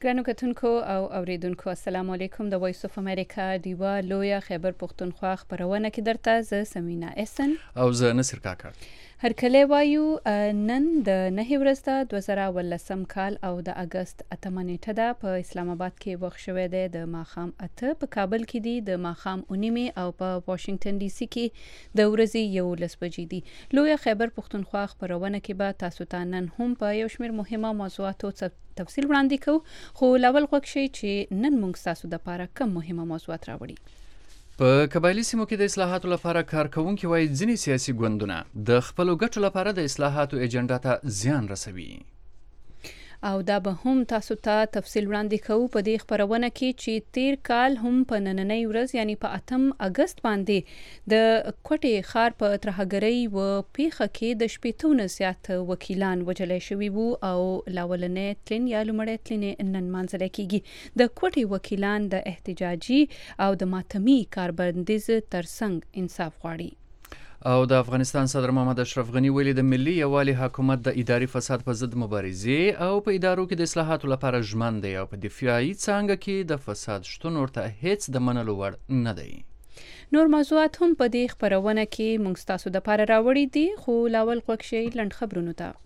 ګرانو کتونکو او اوریدونکو السلام علیکم. د وایس اف امریکا دیوا لویا خیبر پښتونخوا خبرونه کې درته ز سمینا احسن او ز نصر کاکا هرکله وایو نن د 9 ورځ د 2018 کال او د اگست 8 نیټه ده. په اسلام آباد کې وخت شوی دی د ماخام 8 په کابل کې دی د ماخام 9 او په واشنگټن ډي سي کې د ورځې 11 بجې دي. لویا خیبر پښتونخوا خبرونه کې به تاسو ته نن هم په یو شمېر مهمه موضوعاتو تفصیل وړاندې کوو، خو لاول غوښ شي چې نن موږ تاسو د لپاره کوم مهمه موضوعات راوړي. په قبایلی سیمو کې د اصلاحاتو لپاره کارکونکي وایي ځینې سیاسي ګوندونه د خپلو ګټو لپاره د اصلاحاتو ایجنډا ته زیان رسوي. او دا به هم تاسو ته تفصیل وړاندې کوو په دې خبرونه کې چې تیر کال هم په نننۍ ورځ یعنی په 8 اگست باندې د کوټې ښار په ترهګرۍ و پیښه کې د شپېتو زیات وکیلان وژل شوي وو او لاولنې تلین یا لومړی تلین نن منځل کېږي. د کوټې وکیلان د احتجاجي او د ماتمي کاربندیز ترڅنګ انصاف غواړي. او د افغانستان صدر محمد اشرف غنی ویلي د ملي یووالي حکومت د اداري فساد په ضد مبارزې او په ادارو کې د اصلاحاتو لپاره ژمن دی او په دفاعي څانګه کې د فساد شتون ورته هیڅ د منلو وړ نه دی. نور موضوعات هم په دې خبرونه کې موږ تاسو د لپاره راوړي دي، خو لاول غوښ شي لنډ خبرونو ته.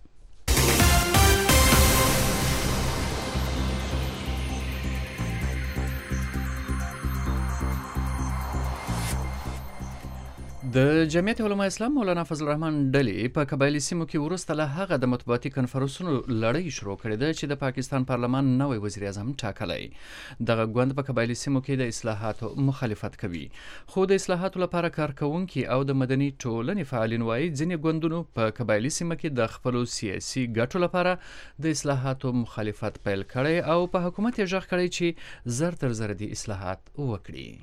د جمعیت علماء اسلام مولانا فضل الرحمن ډلې په قبایلی سیمو کې وروسته له هغه د مطبوعاتي کنفرانسونو لړۍ شروع کړې ده چې د پاکستان پارلمان نوی وزیر اعظم ټاکلی. دغه ګوند په قبایلی سیمو کې د اصلاحاتو مخالفت کوي، خو د اصلاحاتو لپاره کارکونکي او د مدني ټولنې فعالین وایي ځینې ګوندونو په قبایلی سیمه کې د خپلو سیاسي ګټو لپاره د اصلاحاتو مخالفت پیل کړی او په حکومت یې غږ کړی چې زر تر زر دي اصلاحات وکړي.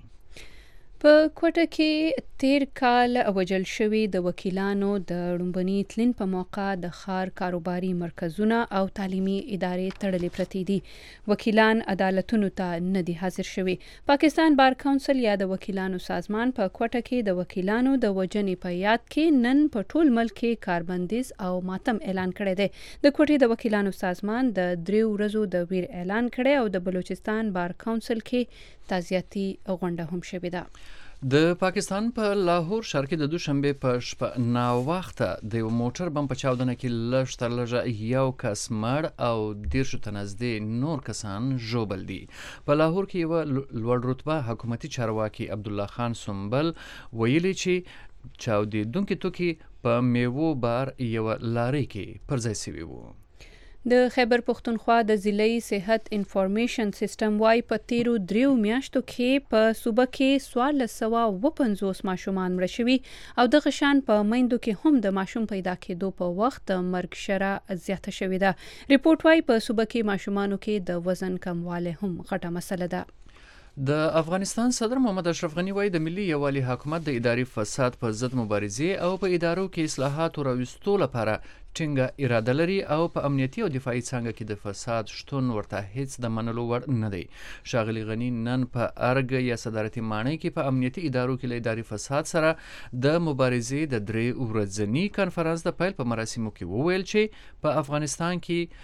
په کوټه کې تیر کال وژل شوي د وکیلانو د ړومبني تلین په موقع د ښار کاروباري مرکزونه او تعلیمي ادارې تړلې پرتې دي. وکیلان عدالتونو ته نه دي حاضر شوي. پاکستان بار کونسل یا د وکیلانو سازمان په کوټه کې د وکیلانو د وژنې په یاد کې نن په ټول ملک کې کاربندیز او ماتم اعلان کړی دی. د کوټې د وکیلانو سازمان د 3 ورځو د ویر اعلان کړی او د بلوچستان بار کونسل کې تعزیتي غونډه هم شوې ده. د پاکستان په لاهور ښار کې د دوشنبه په شپه ناوخته د یو موټر بم په چاودنه کې لږ تر لږه یو کس مړ او 10 ته نږدې نور کسان ژوبل دي. په لاهور کې یو لوړ رتبه حکومتي چارواکي عبدالله خان سنبل ویلي چې چاودېدونکي توکي په میوو بار یو لارۍ کې پر ځای شوي وو. د خیبر پښتونخوا د ضلعي صحت انفارمیشن سیستم وايي په تیرو 3 میاشتو کې په صوبه کې 1450 ماشومان مړه شوي او دغه شان په میندو کې هم د ماشوم پیدا کېدو په وخت د مرګ شرح زیاته شوې ده. ریپورت وايي په صوبه کې ماشومانو کې د وزن کموالی هم غټه مسله ده. د افغانستان صدر محمد اشرف غنی وایي د ملي یووالي حکومت د اداري فساد په ضد مبارزې او په ادارو کې اصلاحات راوستو لپاره ټینګه اراده لري او په امنیتي او دفاعي څانګه کې د فساد شتون ورته هیڅ د منلو وړ نه دی. ښاغلي غنی نن په ارګ یا صدارتي ماڼۍ کې په امنیتي ادارو کې له اداري فساد سره د مبارزې د 3 ورځني کنفرانس د پیل په مراسمو کې وویل چې په افغانستان کې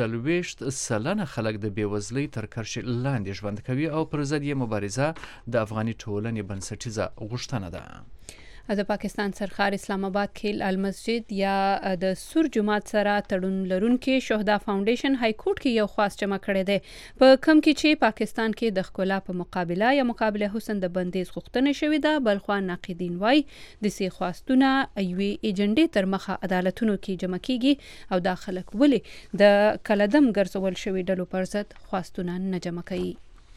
40% خلک د بېوزلۍ تر کرښې لاندې ژوند کوي او پر ضد یې مبارزه د افغاني ټولنې بنسټیزه غوښتنه ده. د پاکستان سرخار اسلام آباد کې المسجد یا د سور جماعت سره تړون لرونکي شهدا فاونډیشن های کورټ کې یو خاص جمع کړی دی، په کم کې چې پاکستان کې د ښکلا په مقابله یا مقابله حسن د بندیز غوښتنه شوې ده. بلخوا ناقدین وایي د سې خواستونه یوې ایجنډې تر مخه عدالتونو کې جمع کیږي او دا خلک ولې د کلدم ګرځول شوي ډلو پر ضد خواستونه نه جمع کوي.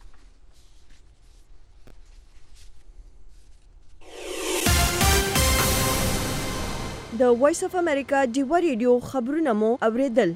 د وایس اف امریکا دیوا ریډیو خبرونه مو اوریدل.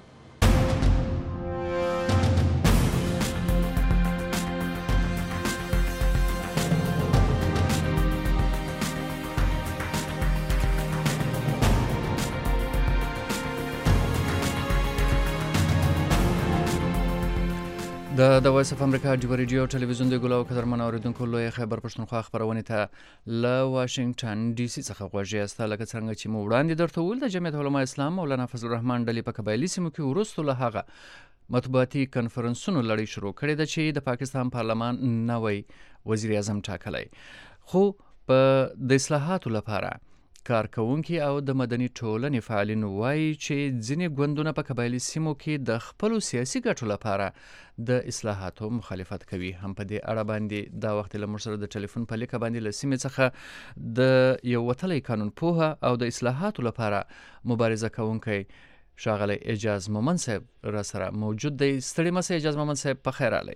د وایس اف امریکا دیوا ریډیو ټلویزیون د ګلو قدرمن اوریدونکو لوی خیبر پښتونخوا خبرونه ته له واشنگټن ډي سي څخه غوږی است. لکه څنګه چې مو وړاندې درته ویل د جمعیت علماء اسلام مولانا فضل الرحمن ډلې په قبایلی سیمو کې وروسته له هغه مطبوعاتي کنفرنسونو لړۍ شروع کړې ده چې د پاکستان پارلمان نوی وزیر اعظم ټاکلی، خو په د اصلاحاتو لپاره کارکوونکي او د مدني ټولنې فعالین وایي چې ځینې ګوندونه په قبایلي سیمو کې د خپلو سیاسي ګټو لپاره د اصلاحاتو مخالفت کوي. هم په دې اړه باندې دا وخت له موږ سره د ټلیفون په لیکه باندې له سیمې څخه د یو وتلی قانون پوهه او د اصلاحاتو لپاره مبارزه کوونکی ښاغلی اعجاز مومند صاحب را سره موجود دی. ستړي مه سئ اعجاز مومند صاحب، په خیر راغلی.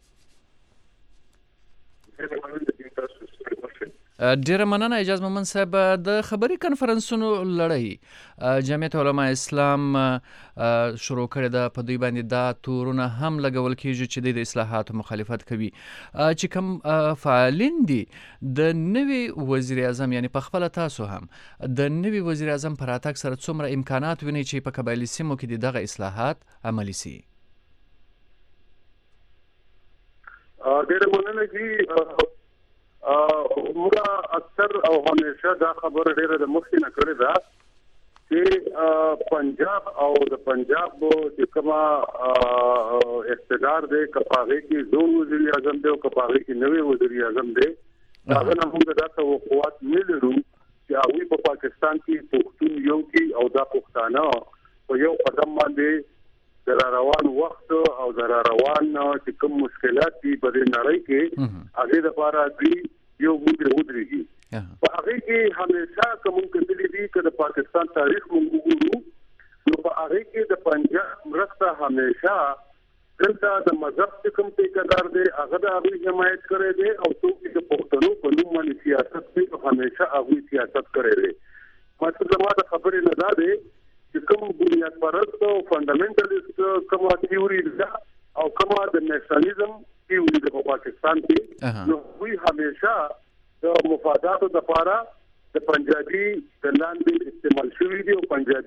ډیره مننه اعجاز مومند صاحب. د خبري کنفرنسونو لړۍ جمعیت علماء اسلام شروع کړې ده، په دوی باندې دا تورونه هم لګول کیږي چې د اصلاحاتو مخالفت کوي. چې کوم فعالین دي د نوي وزیر اعظم، یعنی په خپله تاسو هم د نوي وزیر اعظم په راتګ سره څومره امکانات وینئ چې په قبایلي سیمو کې د دغه اصلاحات عملي سي؟ ډیره مننه جی. موږ اکثر او همیشه دا خبره ډیره د مخکې نه کړې ده چې پنجاب او د پنجاب چې کومه اقتدار دی، که په هغې کې زوړ وزیر اعظم دی او که په هغې کې نوی وزیر اعظم دی، هغه نه موږ دا توقعات نه لرو چې هغوی په پاکستان کې پښتون یو کړي او دا پښتانه په یو قدم باندې د را روان وخت او د را روان چې کوم مشکلات دي په دې نړۍ کې هغې دپاره دوی یو موږ ودرېږي. په هغې کې همیشه که موږ کتلي دي که د پاکستان تاریخ موږ وګورو نو په هغې کې د پنجاب مرسته همیشه دلته د مذهب چې کوم ټیکهدار دی هغه د هغوی حمایت کړی دی او څوک چې د پښتنو په نوم باندې سیاست کوي همیشه هغوی سیاست کړی دی. مطلب زما د خبرې نه دا دی چې کوم بنیاد پرست او فنډامنټلیست کومه تیوري ده او کومه د نیشنلیزم تیوري ده په پاکستان کې، نو دوی همیشه د مفاداتو لپاره د پنجابي د لاندې استعمال شوي دي او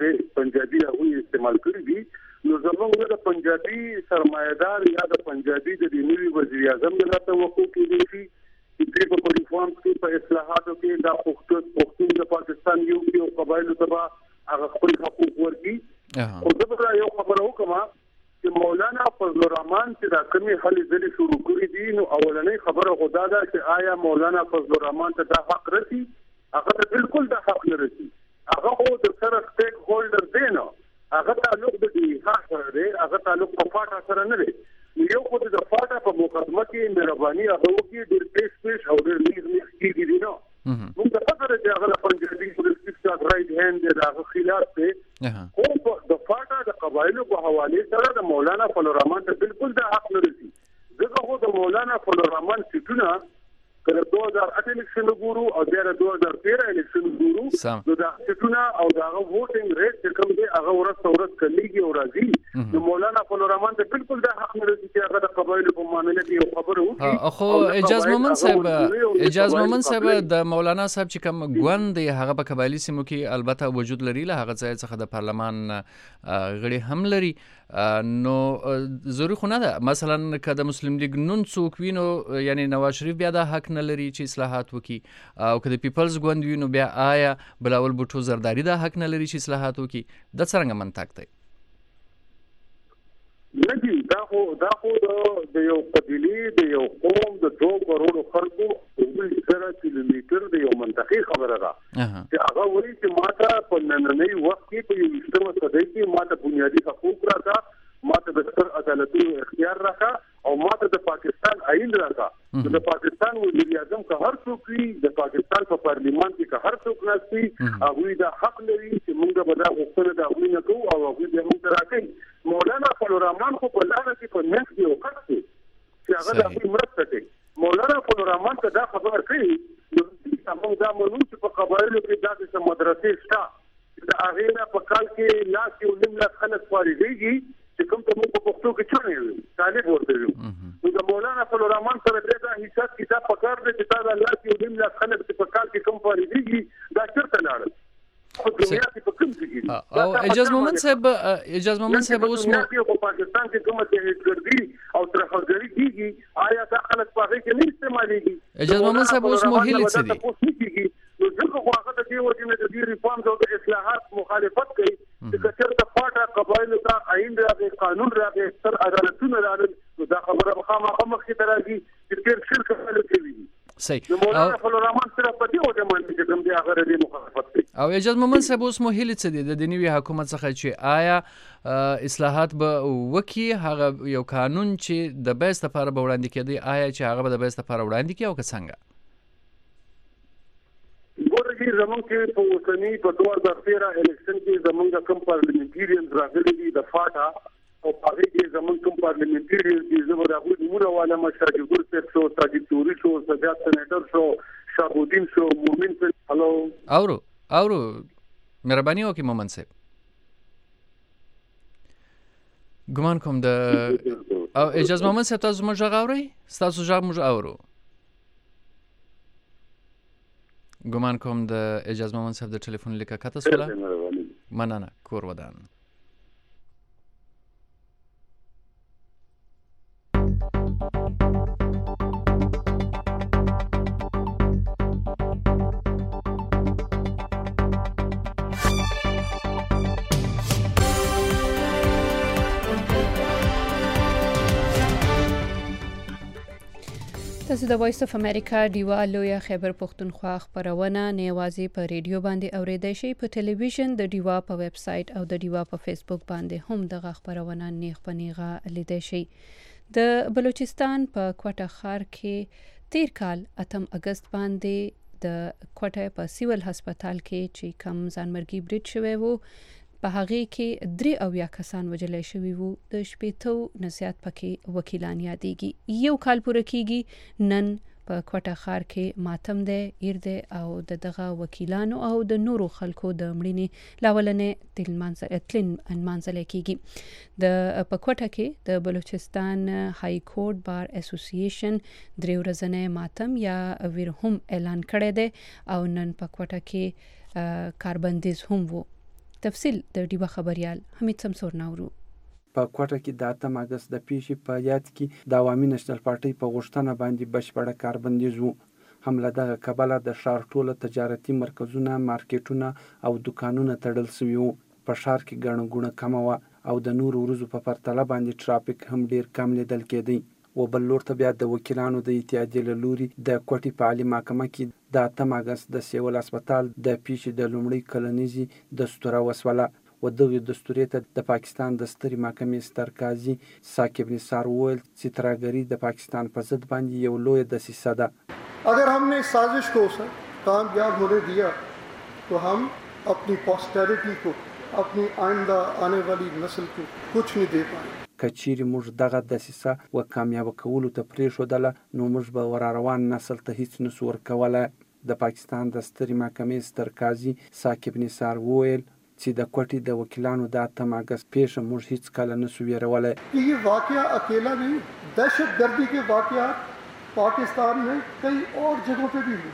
پنجابي هغوی استعمال کړي دي. نو زموږ د پنجابي سرمایه‌دار یا د پنجابي د نوي وزیر اعظم د توقع کېدای شي چې په ریفارمز کې په اصلاحاتو کې دا پښتون د پاکستان یو کې او قبایلو ته هغه خپل حقوق ورکړي. خو زه به یو خبره وکړم چې مولانا فضل الرحمن چې دا کومې هلې ځلې شروع کړي دي، نو اولنۍ خبره خو دا ده چې آیا مولانا فضل الرحمن ته دا حق رسي؟ هغه ته بالکل دا حق نه رسي. هغه خو د سره سټیک هولډر دی، نه هغه تعلق د اتحاد سره دی، هغه تعلق په فاټا سره نه دی. یو خو د فاټا په مقدمه کې مهرباني هغه وکړي ډېر پیش او ډېر نیغ کېږي دي. نه موږ ته پته ده چې هغه د پنجابي پولیس رایټ هینډ دی، د هغه خلاف دی. خو د فاټا د قبایلو په حوالې سره د مولانا فضل الرحمن ته بالکل دا حق نه رسي. ځکه خو د مولانا فضل الرحمن سیټونه که د 2008 الیکشن وګورو او بیا د 2013 الیکشن وګورو، نو دا سیټونه او د هغه ووټینګ ریټ چې کوم دی هغه ورځ په ورځ کمیږي او راځي. نو مولانا فضل الرحمن ته بالکل دا حق نه رسي چې هغه د قبایلو په معامله کې یو خبره وکړي. خو اعجاز مومند صاحب د مولانا صاحب چې کوم ګوند دی هغه په قبایلي سیمو کې البته وجود لري، له هغه ځای څخه د پارلمان غړي هم لري. نو ضروري خو نه ده مثلا که د مسلم لیگ نون څوک وي نو یعنی نواز شریف بیا دا حق نه لري چې اصلاحات وکړي، او که د پیپلز ګوند وي نو بیا آیا بلاول بوټو زرداری دا حق نه لري چې اصلاحات وکړي؟ دا څرنګه منطق دی؟ نه دي، دا خو د یو قبیلې د یو قوم د 2 کروڑو خلکو زره کیلومتر د یو منطقي خبره ده چې هغه وایي چې ماته په نننۍ وخت کې په 21مه صدۍ کې ماته بنیادي حقوق راکړه، ماته د ستر عدالتونو اختیار راکړه او ماته د پاکستان آئین راکړه. د پاکستان وزیر اعظم که هر څوک وي، د پاکستان په پارلیمان کې که هر څوک ناست وي، هغوی دا حق لري چې موږ به دا غوښتنه د هغوی نه کوو او هغوی بیا موږ ته راکوي. مولانا فضل الرحمن خو په لاره کې په منځ کې یو کس دی چې هغه د هغوی مرسته کوي. مولانا فضل الرحمن ته دا خبره کوي نو موږ دا منو چې په قبایلو کې داسې څه مدرسې شته چې د هغې نه په کال کې لاس یو نیم لاک خلک فارغېږي چې کوم ته موږ په پښتو کې چڼې وي، طالب ورته ویو. نو د مولانا فضل الرحمن سره بیا دا حساب کتاب پکار دی چې تا د لاس یو نیم لاک خلک چې په کال کې کوم فارغېږي دا چېرته لاړل؟ او اعجاز مومند صاحب اوس مو په پاکستان کې کومه تهدیدګردي او ترهګري کیږي، آیا دا خلک په هغه کې نه استعمالېږي؟ اعجاز مومند صاحب اوس مو هیله څه دي؟ نو ځکه خو هغه د دې وجې نه د دې ریفارمز او د اصلاحات مخالفت کوي چې که چېرته فاټا قبایلو ته آئین راغی قانون راغی تر عدالتونه راغلل نو دا خبره خامخا مخکې ته راځي چې تیر شل کاله کوي صحیح نو مولانا فضل الرحمن سره په دې وجه باندې چې کوم دی هغه د مخالفت کوي. او اعجاز مومند صاحب اوس مو هیله څه دي د نوي حکومت څخه چې آیا اصلاحات به وکي هغه یو قانون چې د بیس لپاره به وړاندې کېدی آیا چې هغه به د بیس لپاره وړاندې کړي او که څنګه؟ ګورې زمونږ کې په اوسني په 2013 الیکشن کې زمونږ کوم پارلیمنټریانز راغلي دي د فاټا او هغه کې زمونږ کوم پارلیمنټریانز دي زموږ راغلي نمونه والا مشاجر ګور صاحب شو ساجد توري شو سجاد سېنیټر شو شاهودین شو مومن صاحب هلو اورو مهرباني وکړئ مومن صاحب ګمان کوم د او اجازه مومن صاحب تاسو موږ غږ اورئ ستاسو غږ موږ اورو ګمان کوم د اجازه مومن صاحب د ټلیفون لیکه کته سوله مننه کور ودان. تاسو د وایس اف امریکا ډیوا لویا خیبر پښتونخوا خبرونه نه یوازې په ریډیو باندې اوریدئ شئ په ټلویزیون د ډیوا په ویب سټ او د ډیوا په فیسبوک باندې هم دغه خبرونه نیغ په نیغه لیدئ شئ. د بلوچستان په کوټه ښار کې تیر کال 8 اگست باندې د کوټه په سیول هسپتال کې چې کم ځانمرګي بریټ شوی وو په هغه کې 3 کسان وژل شوي وو د شپېتو نزیات پکې وکیلان یادېږي. یو کال پوره کیږي نن په کوټه ښار کې ماتم دی ایر دی او دغه وکیلانو او د نورو خلکو د مړینې لاولنې تلین منځل کیږي. د په کوټه کې د بلوچستان های کورټ بار اسوسییشن 3 ورځې ماتم یا ویر هم اعلان کړی دی او نن په کوټه کې کاربندیز هم وو. تفصیل د ډیوا خبريال حمید سمسور ناورو. په کوټه کې د 8 اگست د پیښې په یاد کې د عوامي نېشنل پارټۍ په غوښتنه باندې بشپړه کاربندیز وو. هم له دغه کبله د ښار ټوله تجارتي مرکزونه، مارکیټونه او دکانونه تړل شوي وو. په ښار کې ګڼه ګوڼه کمه وه او د نورو ورځو په پرتله باندې ټرافیک هم ډیر کم لیدل کېدی. و بل لور ته بیا د وکیلانو د اتحادیې له لوري د کوټې په عالي محکمه کې د 8 اگست د سیول هسپتال د پیښې د لومړۍ کلنیزې دستوره وسوله و دغه دستورې ته د پاکستان د سترې محکمې ستر قاضي ثاقب نثار وویل چې ترهګري د پاکستان په ضد باندې یو لویه دسیسه ده. اگر हमने इस साजिश को कामयाब होने दिया तो हम अपनी पोस्टेरिटी को अपनी आइंदा आने वाली नस्ल को कुछ नहीं दे पाएंगे. کچېرې موږ دغه دسیسه و کامیاب کولو ته پرېښودله نو موږ به وراروان نسل ته هیڅ نسو ورکولی. د پاکستان د سترې محکمې ستر قاضي ثاقب نثار وویل چې د کوټې د وکیلانو د 8 اگست پیښه موږ هیڅ کله نسو ویرولی. یہ واقعہ اکیلا نہیں، دہشت گردی کے واقعات پاکستان میں کئی اور جگہوں پہ بھی ہوئے.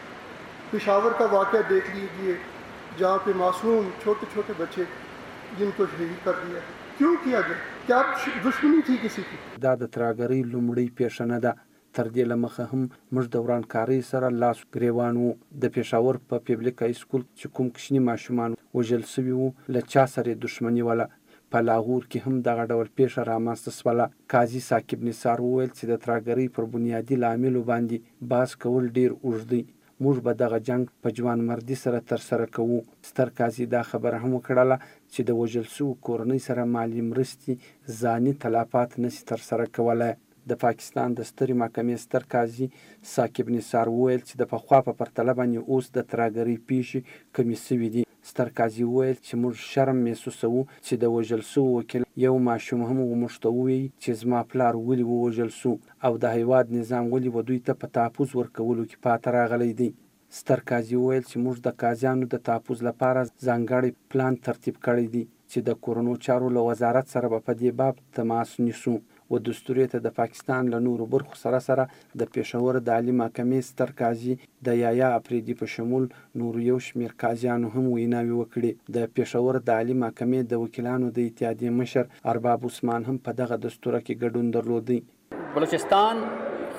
پشاور کا واقعہ دیکھ لیجیے جہاں پہ معصوم چھوٹے چھوٹے بچے جن کو شہید کر دیا. کیوں کیا گیا؟ کیا دشمنی تھی کسی کی؟ دا د ترهګرۍ لومړۍ پیښه نه ده. تر دې له مخه هم موږ د ورانکارۍ سره لاس ګریوان وو. د پېښور په پبلیک های سکول چې کوم کوچني ماشومان وژل سوي وو له چا سره یې دښمني وله. په لاهور کې هم دغه ډول پیښه رامنځته سوله. قاضي ثاقب نثار وویل چې د ترهګرۍ پر بنیادي لاملو باندې بحث کول ډیر اوږد دی. موږ به دغه جنگ په جوانمردي سره ترسره کوو. ستر قاضي دا خبره هم وکړله چې د وژل شوو کورنۍ سره مالي مرستې ځاني تلافات نشي ترسره کولی. د پاکستان د سترې محکمې ستر قاضي ثاقب نثار وویل چې د پخوا په پرتله باندې اوس د ترهګرۍ پیښې کمې شوي دي. ستر قاضي وویل چې موږ شرم محسوسوو چې د وژل شوو وکیل یو ماشوم هم موږ ته ووایي چې زما پلار ولې ووژل شو او د هیواد نظام ولې و دوی ته په تحفظ ورکولو کې پاته راغلی دی. ستر قاضي وویل چې موږ د قاضیانو د تحفظ لپاره ځانګړی پلان ترتیب کړی دی چې د کورونو چارو له وزارت سره به په دې باب تماس نیسو. و دستورې ته د پاکستان له نورو برخو سره د پېښور د عالي محکمې ستر قاضي د یایا اپریدي په شمول نورو یو شمېر قاضیانو هم ویناوې وکړې. د پېښور د عالي محکمې د وکیلانو د اتحادیې مشر ارباب عثمان هم په دغه دستوره کې ګډون درلودی. بلوچستان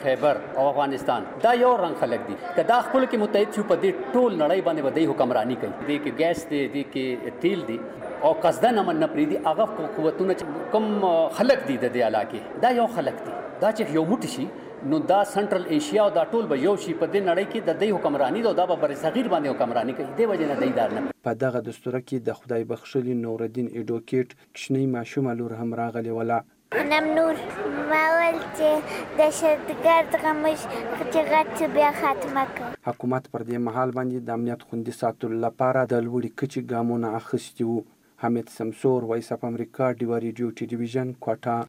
خیبر او افغانستان دا یو رنګ خلک دي که دا خپل کې متحد شو په دې ټول نړۍ باندې ودی حکمرانی کوي دې کې ګیس دی دې کې تیل دی او قصدن امن نه پریدي هغه قوتونه کوم خلک دي د دې علاقې دا یو خلک دي دا چې یو موټی شي نو دا سنټرل ایشیا او دا ټول به یو شي په دې نړۍ کې د دې حکمرانی دا به بر صغیر باندې حکمرانی کوي دې وجه نه دیدار نه په دغه دستور کې د خدای بخښلي نورالدین ایډوکیټ کشنی ماشومه لور هم راغلی ولا نم نور ما ول چې د شتګرد غمش چې غټ بیا ختمه کړ حکومت پر دې مهال باندې د امنیت خوندي ساتلو لپاره د لوړي کچې ګامونه اخیستي وو. حمید سمسور، وایس اف امریکا، ډیوا ریډیو ټلویزیون، کوټه.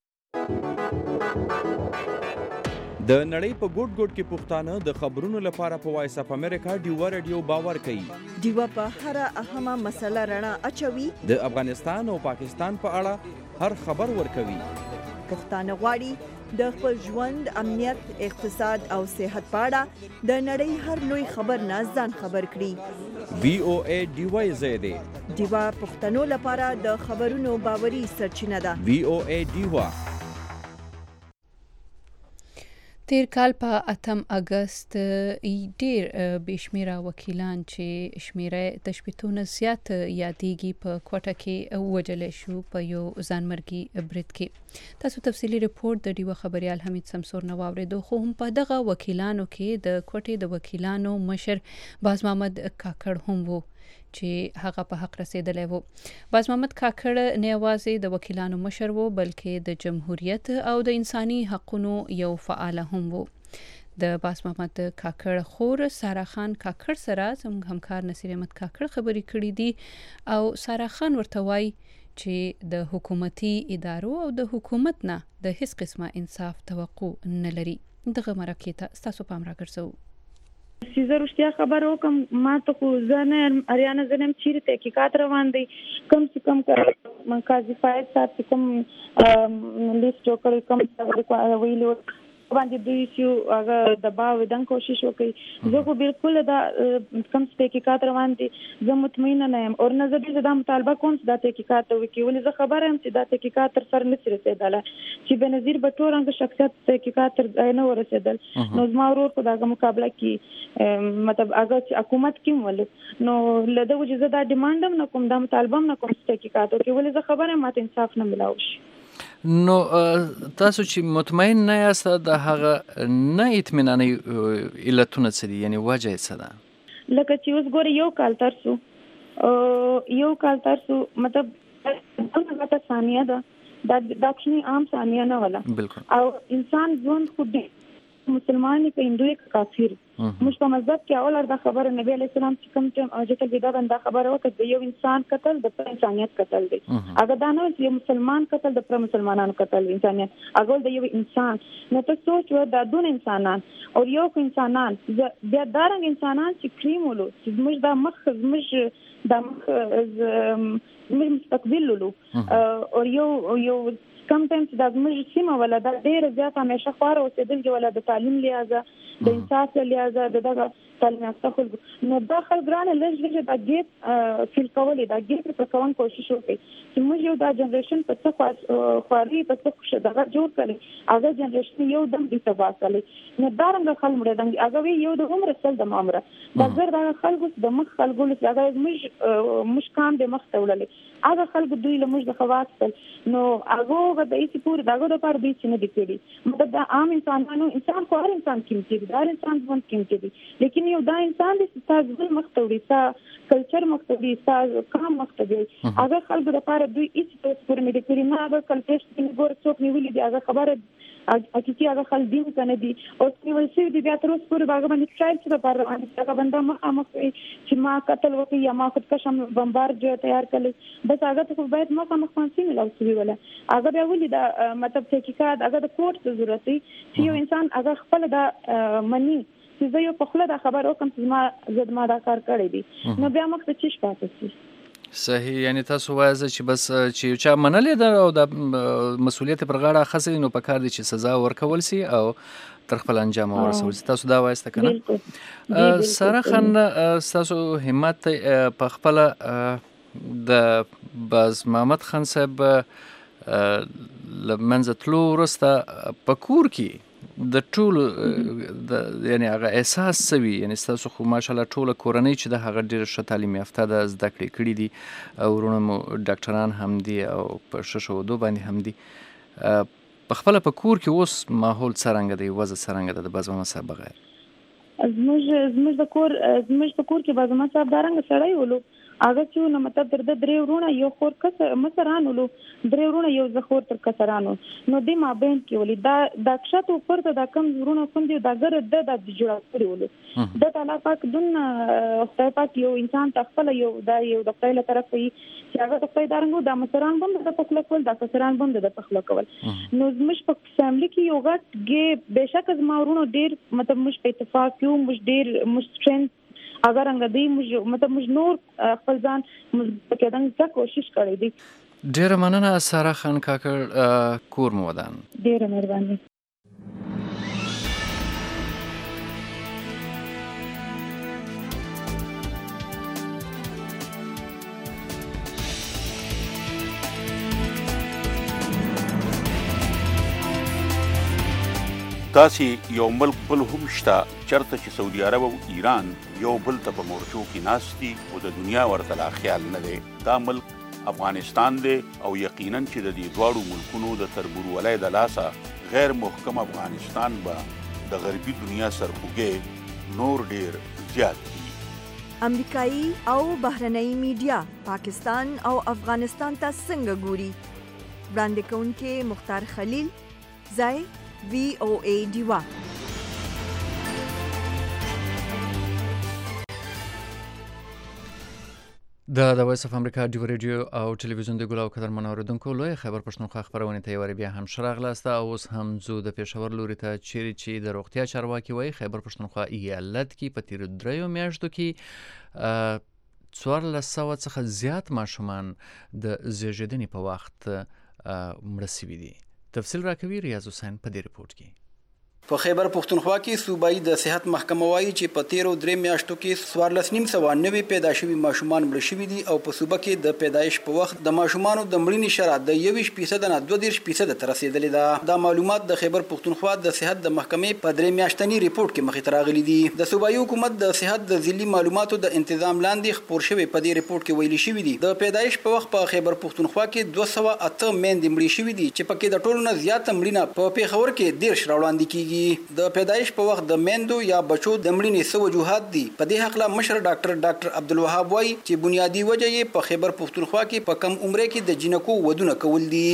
د نړۍ په ګوټ ګوټ کې پښتانه د خبرونو لپاره په وایس اف امریکا ډیوا ریډیو باور کوي. ډیوا په هر اهمه مسله رڼا اچوي. د افغانستان او پاکستان په اړه هر خبر ورکوي. پښتانه غواړي د خپل ژوند، امنیت، اقتصاد او صحت په اړه د نړۍ هر لوی خبر نه ځان خبر کړي. وی او ای ډیوا زیاده ډیوا پښتنو لپاره د خبرونو باوري سرچینه ده. وی او ای ډیوا. تیر کال په 8 اگست ډیر بشمیره وکیلان چې شمیره د شپېتو زیات یادېږي په کوټه کې وژل شو په یو ځانمرګي برید کې. تاسو تفصیلی ریپورت د ډیوا خبريال حمید سمسور نو واوریدو. خو هم په دغه وکیلانو کې د کوټې د وکیلانو مشر باز محمد کاکړ هم وو چې هغه په حق رسیدلی وو. باز محمد کاکړ نه یوازې د وکیلانو مشر وو بلکې د جمهوریت او د انساني حقوقو یو فعال هم وو. د باز محمد کاکړ خور سارا خان کاکړ سره زموږ همکار نصیر احمد کاکړ خبرې کړې دي او سارا خان ورته وایي چې د حکومتي ادارو او د حکومت نه د هیڅ قسمه انصاف توقع نه لري. دغه مرکه ته تاسو پام راګرځو. سیزه رښتیا خبر وکم ما ته خو ځنه اریانه زنم چیرې تحقیقات روان دي کم څه کم من قاضي فایز صاحب کوم لیست وکړ کوم ویلو باندې دوی چې هغه دباو ودان کوشش وکړي. زه خو بالکل دا کم تحقیقات روان دي زه مطمئنه نه یم او نه زه دا مطالبه کوم چې دا تحقیقات وکړي ولې زه خبره یم چې دا تحقیقات تر سر نه رسیدله چې بنظیر بټورنګ شخصیت تحقیقات تر نه ورسیدل نو زما ورور په دغه مقابله کې مطلب هغه حکومت کې ول نو لده وجه زه دا ډیماند نه کوم دا مطالبه نه کوم تحقیقات وکړي ولې زه خبره یم ماته انصاف نه ملاوي شي. نو تاسو چې مطمئن نه یاست د هغه نه اطمیناني علتونه څه دي یعنی وجه یې څه ده؟ لکه چې اوس ګوره یو کال ترسو مطلب هغه ثانیه ده دا کښنی عام ثانیه نه ولا او انسان ژوند خو دی مسلمان که هندوی که کافر موږ په مذهب کې اول دا خبره نبی علیه السلام چې کوم چې بدا باندې خبره وکړه د یو انسان قتل د انسانیت قتل دی. اگر دا نه یو مسلمان قتل د پر مسلمانانو قتل انسانیت اگر د یو انسان نو ته سوچ و دا دون انسانان او یو انسانان بیا دارنګ انسانان چې کریمولو چې موږ دا مخ د مخ مستقبل لولو او یو کم ټایم چې د زموږ سیمه ولا د ډېر زیات همیشه خوار اوسېدل ولا د تعلیم لحاظه د انصاف لحاظه دغه تعلیم یافته خلک نو دا خلک ګرانه لږ د ګیپ فیل کولې دا ګیپ په کوم کوشش وکړي چې موږ یو دا جنریشن په څه خواري په څه خوشا دغه جوړ کړي هغه جنریشن یو دم دي تبا کړي نو دا رنګ خلک مړ دي هغه یو د عمر سل د عمره دا زر دا خلکو د مخ خلکو له هغه موږ کام د مخ توللې هغه خلک دوی له موږ د خواص نو هغه د ایسی پور دغه د پر دې چې نه دي کېدي مطلب د عام انسانانو انسان خو هر انسان قیمتي دی دا انسان ژوند قیمتي دی لیکن یو دا انسان د ستاسو مختوري تا کلچر مختوري تاسو کام مختوري هغه خلکو د پر دوی ایسی پور نه دي کېدي نه هغه کلچر کې ګور څوک نیولې دی هغه خبره حقیقي هغه خل دین کنه دي او چې ولسی دی بیا تر اوسه پورې باغ باندې ټرایل څه پر هغه بنده مخ چې ما قتل وکي یا ما خودکشم بمبار جو تیار کړي بس هغه ته باید مخ فانسی ملاوي ولا هغه بیا ولې دا مطلب تحقیقات هغه د کوټ ضرورت دی چې یو انسان هغه خپل دا منی چې زه یو په خپل دا خبر وکم چې ما دا کار کړی دی نو بیا مخ ته چیش پاتې شي. صحیح یعنی تاسو وایي چې بس چې چا منلې ده او د مسولیت پر غاړه خاصه نو په کار دي چې سزا ورکول سي او تر خپل انجام ورسول سي. تاسو دا وایسته کنه سره خان تاسو همت په خپل د باز محمد خان صاحب لمنځه تلو ورسته په کور کې د ټول یعنی هغه احساس سوي یعنی تاسو خو ماشاءالله ټول کورنۍ چې د هغه ډیر ښه تعلیم یافته ده زده کړې کړې دي او ورونه مو ډاکټران هم دي او په ښه ښودو باندې هم دي په خپله په کور کې اوس ماحول څرنګه دی وضع څرنګه ده د بازمحمد صاحب بغیر زموږ په کور کې بازمحمد صاحب دارنګ سړی ولو هغه چې نو مطلب د درې ورونه یو خور مصران ولو درې ورونه یو زخور تر کسرانو نو د مابین کې ولې دا کښته پر دا کم ورونه کوم دی دا ګر د جوړ کړی ولو د تعالی پاک دن خدای پاک یو انسان تخپل یو د خدای له طرف وي چې هغه خدای دارنګو د مصران بم د پخله کول د کسران بم د پخله کول نو زموږ په فیملی کې یو غټ بهشکه زما ورونه ډیر مطلب موږ په اتفاق یو موږ ډیر مسترنت اگر انګدی مطلب موږ نور خپل ځان مزکدان څه کوشش کړی دي ډیر مننه ساره خان کاکړ کور مو ودان ډیر مهرباني داسې یو ملک بل هم شته چرته چې سعودي عرب او ایران یو بل ته په مورچو کې ناست دي او د دنیا ورته لا خیال نه دی دا ملک افغانستان دی او یقینا چې د دې دواړو ملکونو د تربورولۍ د لاسه غیر محکم افغانستان به د غربي دنیا سرخوږی نور ډیر زیات دي امریکایي او بهرنۍ میډیا پاکستان او افغانستان ته څنګه ګوري وړاندې کوونکي مختار خلیل ځای VOA دیوا د وایس اف امریکا ډیو ریډیو او ټلویزیون د ګلاو قدر منوردونکو لوی خبر پښتونخوا خبرونه ته یوری بیا هم شراغلاسته اوس هم زو د پېښور لوري ته چیرې چې د روغتیا چارواکي وای خبر پښتونخوا ایالت کې په تیر 3 میاشتو کې 1400 څخه زیات ماشومان د زیږیدنې په وخت مړه شوي دي تفصیل راکوي ریاض حسین په دې رپورت کې په خیبر پښتونخوا کې صوبایي د صحت محکمه وایي چې په 13 میاشتو کې 1490 پیدا شوي ماشومان مړه شوي دي او په صوبه کې د پیدایش په وخت د ماشومانو د مړینې شرح د 21% نه 22% ته رسیدلې ده دا معلومات د خیبر پښتونخوا د صحت د محکمې په 3 میاشتنی ریپورت کې مخې ته راغلي دي د صوبایي حکومت د صحت د ځلي معلوماتو د تنظیم لاندې خبر شوی په دې ریپورت کې ویلي شوی دي د پیدایش په وخت په خیبر پښتونخوا کې 208 میندې مړې شوي دي چې پکې د ټولو نه زیاته مړینه په پیښور کې 10 راوړاندې کیږي د پیدایش په وخت د میندو یا بچو د مړینې څو وجوهات دي په دې حق لا مشر ډاکټر عبدالوهاب وایي چې بنیادی وجه یې په خیبر پښتونخوا کې په کم عمر کې د جنکو ودونه کول دي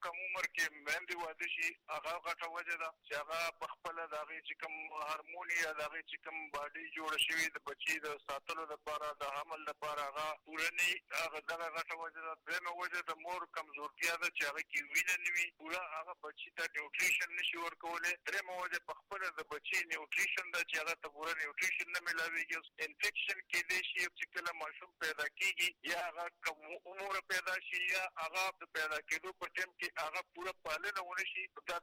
هغه غټه وجه ده چې هغه په خپل دغه چې کوم هارموني یا دغه چې کوم باډي جوړ شوی د بچي د ساتلو لپاره د حمل لپاره هغه پورني هغه دغه غټه وجه ده دغه وجه د مور کمزورتیا ده چې هغه کې وینه نیوي پورا هغه بچي ته نیوټریشن نشي ورکولای درېمه وجه په خپل د بچي نیوټریشن ده چې هغه ته پورا نیوټریشن نه ملاويږي انفیکشن کې دي شي چې کله ماشوم پیدا کیږي یا هغه کوم عمر پیدا شي یا هغه د پیدا کېدو په ټیم کې هغه پورا پالنه ونشي دا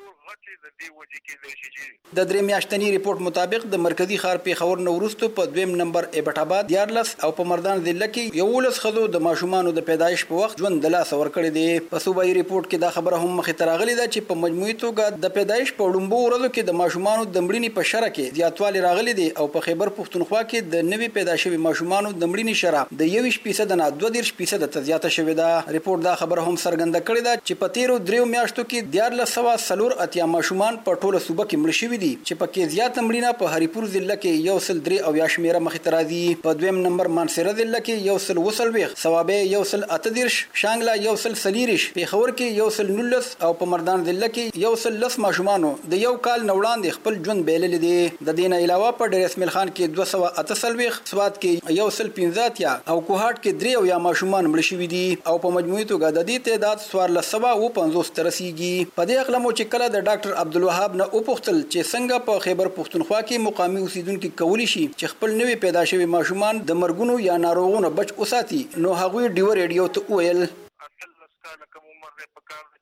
د 3 میاشتنی ریپورت مطابق د مرکزی ښار پیښور نو وروسته په 2 نمبر ایبټ آباد 14 او په مردان ضلع کې 11 خزو د ماشومانو د پیدایش په وخت ژوند د لاس ور کړی دی په صوبایي ریپورت کې دا خبره هم مخې ته راغلې ده چې په مجموعي توګه د پیدایش په وړاندې ورځو کې د ماشومانو د مړینې په شرح کې زیاتوالی راغلی دی او په خیبر پښتونخوا کې د نوي پیدا شوي ماشومانو د مړینې شرح د 21% نه 22% ته زیاته شوې ده ریپورت دا خبره هم څرګنده کړې ده چې په 13 میاشتو کې 1400 ماشومان په ټوله صوبه کې مړ شوي دي چې پکې زیاته مړینه په هریپور ضلع کې 103 او یا شمیره مخې ته راځي په 2 نمبر مانسره ضلع کې 130 ثوابه 138 شانګلا 140 پیښور کې 119 او په مردان ضلع کې 110 ماشومانو د یو کال نوړاندې خپل ژوند بیلل دي د دین علاوه په ډیر اسماعیل خان کې 238 سواد کې 115 او کوهاټ کې 3 او یا ماشومان مړ شوي دي او په مجموعي توګه د دې تعداد 1450 تر رسیدي په دې اقلمو چې کله د ډاکټر عبدالوهاب نه وپوښتل چې څنګه په خیبر پښتونخوا کې مقامي اوسیدونکو کولی شي چې خپل نوي پیدا شوي ماشومان د مرګونو یا ناروغونو بچ اوساتي نو هغوی ډیو ریډیو ته ویل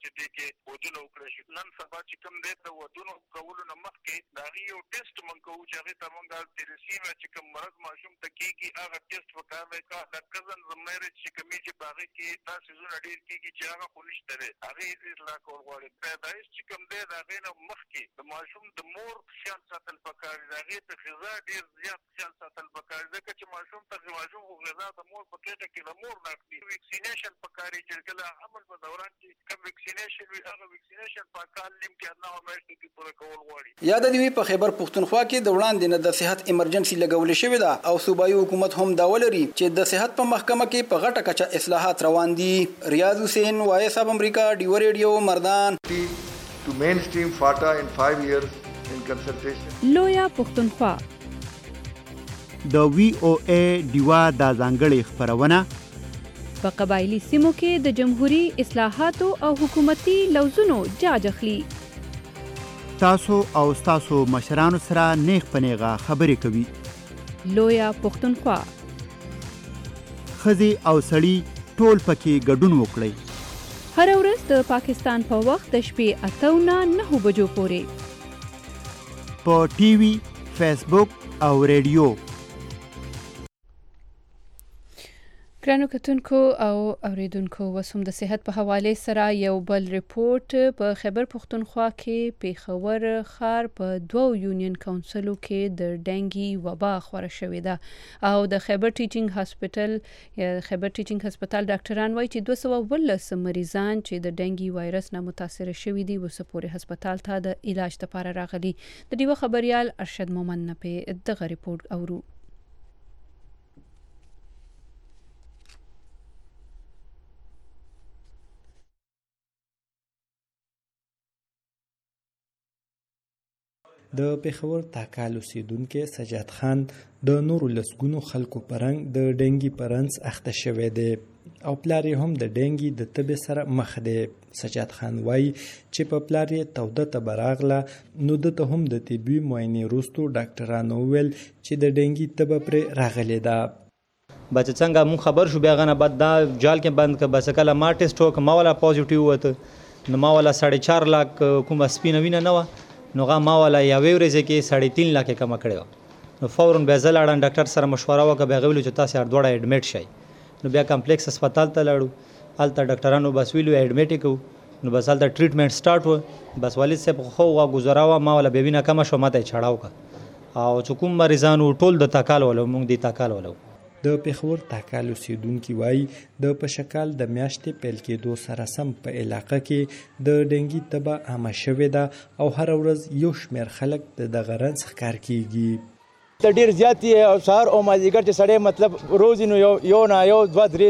چې دې کې ودونه وکړي شي. نن سبا چې کوم دې د ودونو کولو نه مخکې دا یو ټیسټ مونږ کوو چې هغه ته مونږ تیرسیمه چې کوم مرض ماشوم ته کیږي هغه ټیسټ وکړي کا د کزن زمیر چې کومي چې باغې کې تاسو زونه ډیر کیږي چې هغه خو نشته دی هغه اصلاح کول غواړي. پیدایش چې کوم دی دا غینه مخکې د ماشوم د مور خیال ساتل پکار دی. هغه ته غذا ډیر زیات خیال ساتل پکار دی چې ماشوم ته ماشوم غذا د مور په کېټه کې د مور ناخلي. ویکسینیشن پکاري چې کله عمل په دوران کې کوم ویکسینیشن وي هغه ویکسینیشن په کال نیم کې نه مېشت کې پوره کول غواړي. یاد دی په خیبر پختونخوا کې د وړاندې نه د صحت ایمرجنسي لګول شوې ده او صوبایي حکومت هم دا ولري چې د صحت په محکمه کې په غټه کچه اصلاحات روان دي. ریاض حسین وایس اف امریکا ډیو ریډیو مردان. To mainstream FATA in 5 years in consultation. لویا پختونخوا د وی او ای دیوا د ځانګړي خبرونه په قبایلی سیمو کې د جمهوریت اصلاحاتو او حکومتي لوزونو جاج اخلي. تاسو او تاسو مشرانو سره نیغ پنیغه خبرې کوي. لویا پختونخوا خزي او سړی ټول پکې ګډون وکړي. هر ورځ د پاکستان په وخت د شپې 8 نه 9 بجو پورې په ټي وي، فیسبوک او ریډیو. ګرانو کتونکو او اوریدونکو وسوم د صحت په حواله سره یو بل ریپورت په خیبر پختونخوا کې پیښور ښار په 2 یونین کونسلو کې د ډنګي وبا خوره شوې ده او د خیبر ټیچینګ هسپتال ډاکټران وایي چې 212 مریضان چې د ډنګي وایرس نه متاثر شوي دي وسه پورې هسپتال ته د علاج لپاره راغلي. د دیو خبريال ارشد مومن نه په دغه ریپورت اورو. د پیښور تاکال اوسیدونکو سجاد خان د نورو لسګونو خلکو پرنګ د ډنګي پرنس اخته شوی دی او پلار هم د ډنګي د تبه سره مخ دی. سجاد خان وایي چې په پلار یې توده ته براغله نو د هم د طبي معاینې وروسته ډاکټرانو ویل چې د ډنګي تبه پر راغلی ده. بچ څنګه مون خبر شو بیا غنه بعد دا جال کې بند ک بس کله ما ټیسټ وک ما ولا پوزټیو وته نو ما ولا 4.5 लाख کوم سپینه وینه نه و نو غا ما ولا یوې ورځې کې 3.5 लाख کم کړو نو فورن به زلاړن ډاکټر سره مشوره وکړه به غویلو چې تاسو دوړه اډمیټ شئ نو بیا کمپلیکس هسپتال ته لاړو الته ډاکټرانو بس ویلو اډمیټ کو نو بس الته ټریټمنټ سٹارټ و بس والد صاحب خو وا گزاراوه ما ولا بیبینه کم شو ماته چړاو کا او چې کوم مریضانو ټول د تاکال ولو مونږ دی تاکال ولو. د پیښور تاکال اوسیدونکو وایي د پشکال د میاشتې پیل کېدو سره سم په علاقه کې د ډنګي تبه عامه شوې ده او هر ورځ یو شمېر خلک د دغه رنځ ښکار کیږي. ته ډېر زیات یې او سهار او مازدیګر چې سړی مطلب روز نو یو نه یو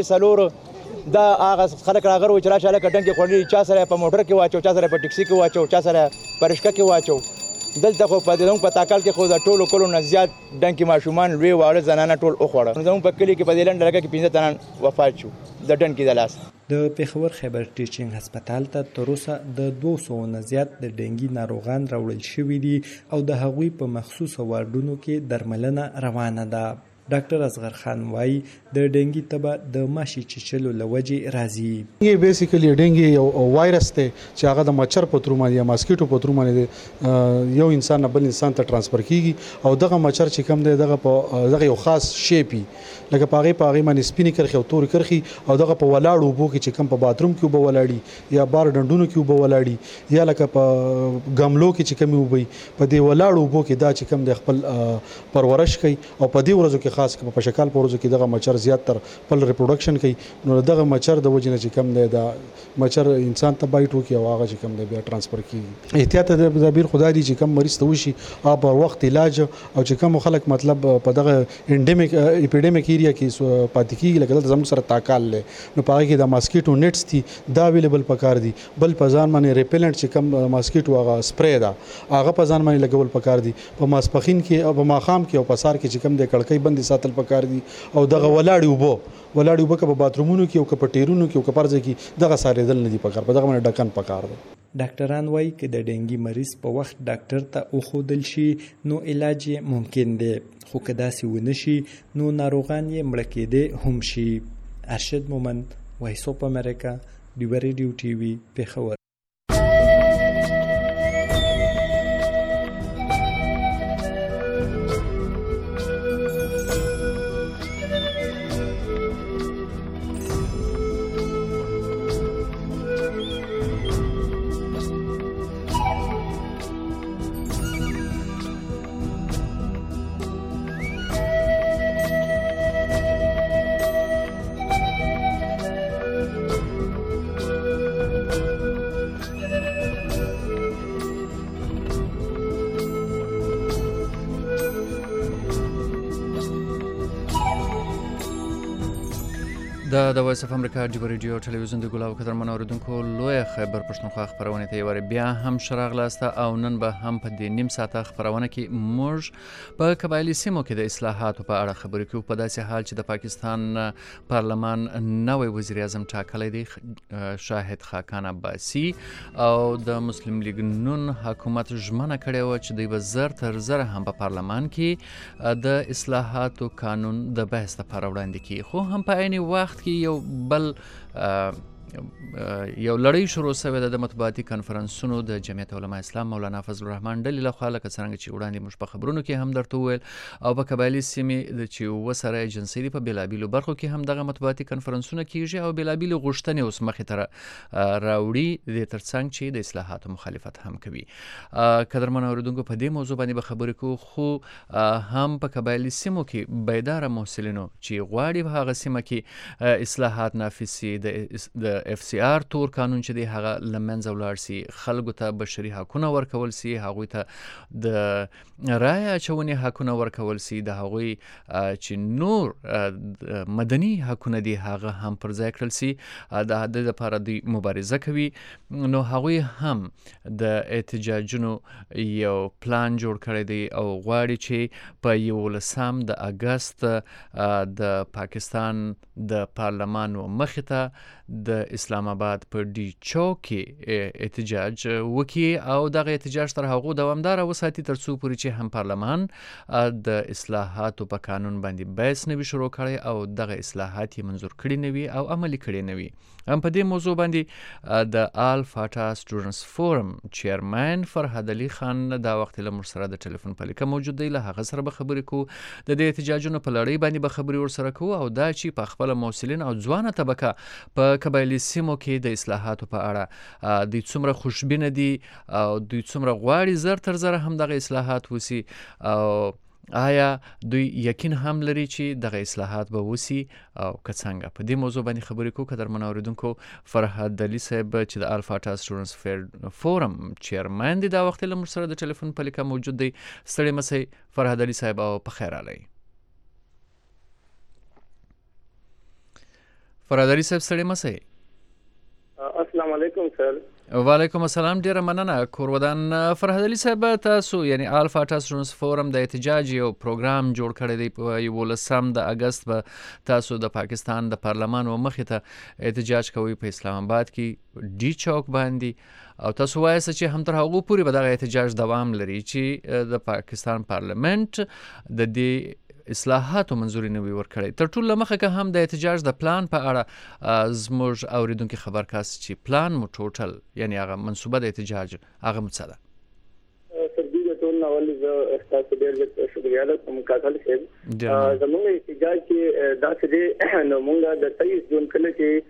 2-3 دا هغه خلک راغلي چې راشه لکه ډنګي خوړلي چا سره په موټر کې واچو چا سره په ټکسي کې واچو چا سره په رشکه کې واچو. دلته خو په دې په تاکال کې خو د ټولو کلو نه زیات ډنګي ماشومان لوی واړه زنانه ټول اوخوړه. زموږ په کلی کې په دې لنډه لګه کې 15 تنان وفات شو د ډنګي د لاس. د پیښور خیبر ټیچینګ هسپتال ته تر اوسه د 200 نه زیات د ډنګي ناروغان راوړل شوي دي او د هغوی په مخصوص واردونو کې درملنه روانه ده. ډاکټر اصغر خان وایي د ډنګي تبه د ماشي چیچلو لوجې راځي. بیسیکلی ډنګي یو وایرس دی چې هغه د مچھر په تور باندې یا ماسکیټو په تور باندې یو انسان نه بل انسان ته ترانسفر کیږي او دغه مچھر چې کوم دی دغه یو خاص شیپی لکه پاغي باندې سپینی کرخي او تور کرخي او دغه په ولاړو بو کې چې کوم په باتروم کې وب ولاړی یا بار ډندونو کې وب ولاړی یا لکه په غملو کې چې کوم وبي په دې ولاړو بو کې دا چې کوم د خپل پرورش کوي او په دې ورځو کې خاص په شکل پورځو کې دغه مچھر زیات تر خپل ریپروډکشن کوي نو دغه مچھر د وجنه چې کم دی دا مچھر انسان ته بایټ وکي او هغه چې کم دی بیا ترانسفر کیږي. احتیاط د تدابیر خدای دی چې کم مریض ته وشي او په وخت علاج او چې کم خلک مطلب په دغه انډیمیک اپیډیمیک ایریا کې پاتې کیږي لکه زموږ سره تاکال له نو پاره کې د ماسکیټو نیټس دي دا اویلیبل پکار دي بل په ځان باندې ریپیلنٹ چې کم ماسکیټو هغه سپری دا هغه په ځان باندې لګول پکار دي په ماسپخین کې او په ماخام کې او په سار کې چې کم د کړکۍ بندي ساتل پکار دي او دغه ولاړی وبو که په باترومونو کې او که په ټیرونو کې او که پرځ کې دغه ساریدل نه دي پکار په دغه باندې ډکن پکار دي. ډاکټران وایي چې د ډنګي مریض په وخت ډاکټر ته وښودل شي نو علاج ممکن دی خو که داسې ونه شي نو ناروغان یې مړه کېدی هم شي. ارشد مومن وایس اف امریکا ډیو ریډیو ټي وي پیښور. د وایس اف امریکا ډیو ریډیو ټلویزیون د ګلاو قدرمن اوریدونکو لوی خبر پښتونخوا خبرونه ته یوه بیا هم شراغلاسته او نن به هم په دې نیم ساعته خبرونه کې موږ په قبایلی سیمو کې د اصلاحاتو په اړه خبرې کوو په داسې حال چې د پاکستان پارلمان نوی وزیر اعظم ټاکلی دی شاهد خاقان عباسي او د مسلم لیگ نون حکومت ژمنه کړې وه چې دوی به زر تر زره هم په پارلمان کې د اصلاحاتو قانون د بحث لپاره وړاندې کړي خو هم په عین وخت کې یو بل یو لړۍ شروع شوې ده د مطبوعاتي کنفرانسونو د جمعیت علما اسلام مولانا فضل الرحمن ډلې لخوا لکه څرنګه چې وړاندې موږ په خبرونو کې هم درته وویل او په قبایلي سیمې د چې اووه سره ایجنسۍ دي په بېلابېلو برخو کې هم دغه مطبوعاتي کنفرانسونه کیږي او بېلابېلې غوښتنې اوس مخې ته راوړي د تر څنګ چې د اصلاحاتو مخالفت هم کوي قدرمن اورېدونکو په دې موضوع باندې به خبرې کوو خو هم په قبایلي سیمو کې بیداره محصلینو چې غواړي په هغه سیمه کې اصلاحات نافذ سي د اف سی آر تور قانون چې دی هغه له منځه ولاړ سي خلکو ته بشري حقونه ورکول سي هغوی ته د رایې اچونې حقونه ورکول سي د هغوی چې نور مدني حقونه دي هغه هم پر ځای کړل سي د دې لپاره دوی مبارزه کوي نو هغوی هم د احتجاجونو یو پلان جوړ کړی دی او غواړي چې په 11 د اګست د پاکستان د پارلمان مخې ته د اسلام آباد په ډي چوک کې احتجاج وکړي او دغه احتجاج تر هغو دوامداره وساتي تر څو پورې چې هم پارلمان د اصلاحاتو په قانون باندې بحث نه وي شروع کړی او دغه اصلاحات یې منظور کړي نه وي او عملي کړي نه وي هم په دې موضوع باندې د آل فاټا سټوډنټس فورم چیرمن فرهاد علي خان دا وخت له موږ سره د ټلیفون په لیکه موجود دی له هغه سره به خبرې کوو د دې احتجاجونو په لړۍ باندې به خبرې ورسره کوو او دا چې په خپله محصلین او ځوانه طبقه په قبایلي سیمو کې د اصلاحاتو په اړه دوی څومره خوشبینه دي او دوی څومره غواړي زر تر زره هم دغه اصلاحات وسی او آیا دوی یقین هم لري چې دغه اصلاحات به وسی او که څنګه په دې موضوع باندې خبرې کوو قدرمن اوریدونکو فرهاد علي صاحب چې د الفاټا سټوډنټس فورم چیرمن دی دا وخت له موږ سره د ټلیفون په لیکه موجود دی ستړي مسئ فرهاد علي صاحب او په خیر علي فرهاد علي صاحب ستړي مسئ السلام علیکم سر وعلیکم السلام ډیره مننه کورودان فرهاد علي صاحب تاسو یعنی آل فاټا سټوډنټس فورم د احتجاج یو پروګرام جوړ کړی دی په 11 د اګست به تاسو د پاکستان د پارلمان مخې ته احتجاج کوئ په اسلام آباد کې ډي چوک باندې او تاسو وایاست چې هم تر هغو پورې به دغه احتجاج دوام لري چې د پاکستان پارلمنت د دې اصلاحاتو منظوري نه وي ورکړی تر ټولو له مخه که هم د احتجاج د پلان په اړه زموږ اوریدونکي خبر کاست چې پلان مو ټوټل یعنی هغه منصوبه د احتجاج هغه مو څه ده سر دې د ټول ناول زه تاسو ډېر شکریا کوم کاکل صاحب زموږ احتجاج کې دا څه دی نو موږ د 23 جون کله چې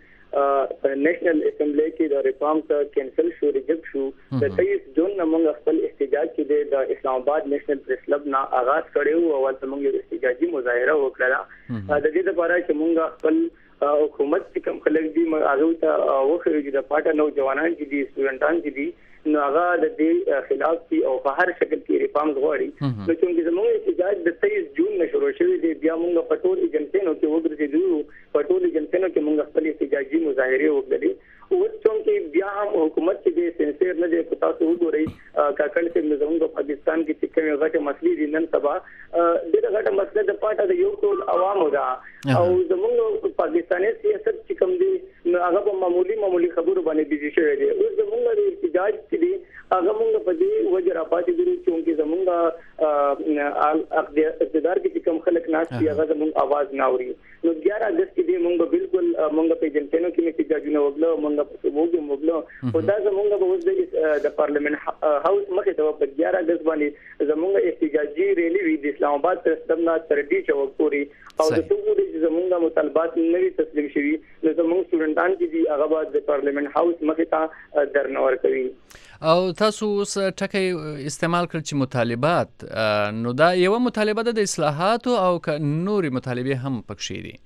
نیشنل اسمبلی کې د ریفارم ته کینسل شو ریجیکټ شو د 23 جون موږ خپل احتجاج کې د اسلام آباد نیشنل پریس کلب نه آغاز کړو او ولته موږ احتجاجي مظاهره وکړه د دې لپاره چې موږ خپل حکومت چې کوم خلک دي هغه ته وخرو چې د پاټا نوجوانان چې دي سټوډنټان چې دي نو هغه د دې خلاف دي او په هر شکل کې ریفارم غواړي نو چې زموږ احتجاج د 23 جون نه شروع شوی دی بیا موږ په ټول ایجنسینو کې وګرځېدو په ټول ایجنسینو کې موږ خپل احتجاجي مظاهره وکړې او څنګه بیا هم حکومت چې سنسر نه دی پتا څه وګوري کاکل چې زموږ پاکستان کې چې کومه غټه مسلې دي نن سبا دغه غټه مسله د پاټا د یو ټول عوامو ده او زموږ پاکستاني سیاست چې کوم دي هغه په معمولی خبرو باندې بيزي شوی دی اوس زموږ د احتجاج چې دي هغه موږ په دې وجه راپاتې دي چې زموږ اقتدار کې کوم خلک ناس دي هغه زموږ आवाज نه اوري نو 11 اگست کې موږ بالکل موږ په جنتنو کې احتجاجونه وکړو موږ په وګړو وکړو او دا زموږ په اوس د پارلیمنت هاوس مخې ته په 11 اگست باندې زموږ احتجاجي ریلی وی د اسلام آباد تر استمنا تر ډي چوک پورې او د څو د زموږ مطالبات نوي تسلیم شوي نو زموږ سټوډنټان چې دي هغه بعد د پارلیمنت هاوس مخې ته درنه ورکوي او تاسو اوس ټکی استعمال کړ چې مطالبات نو دا یو مطالبه ده د اصلاحاتو او نوري مطالبه هم پکښې دي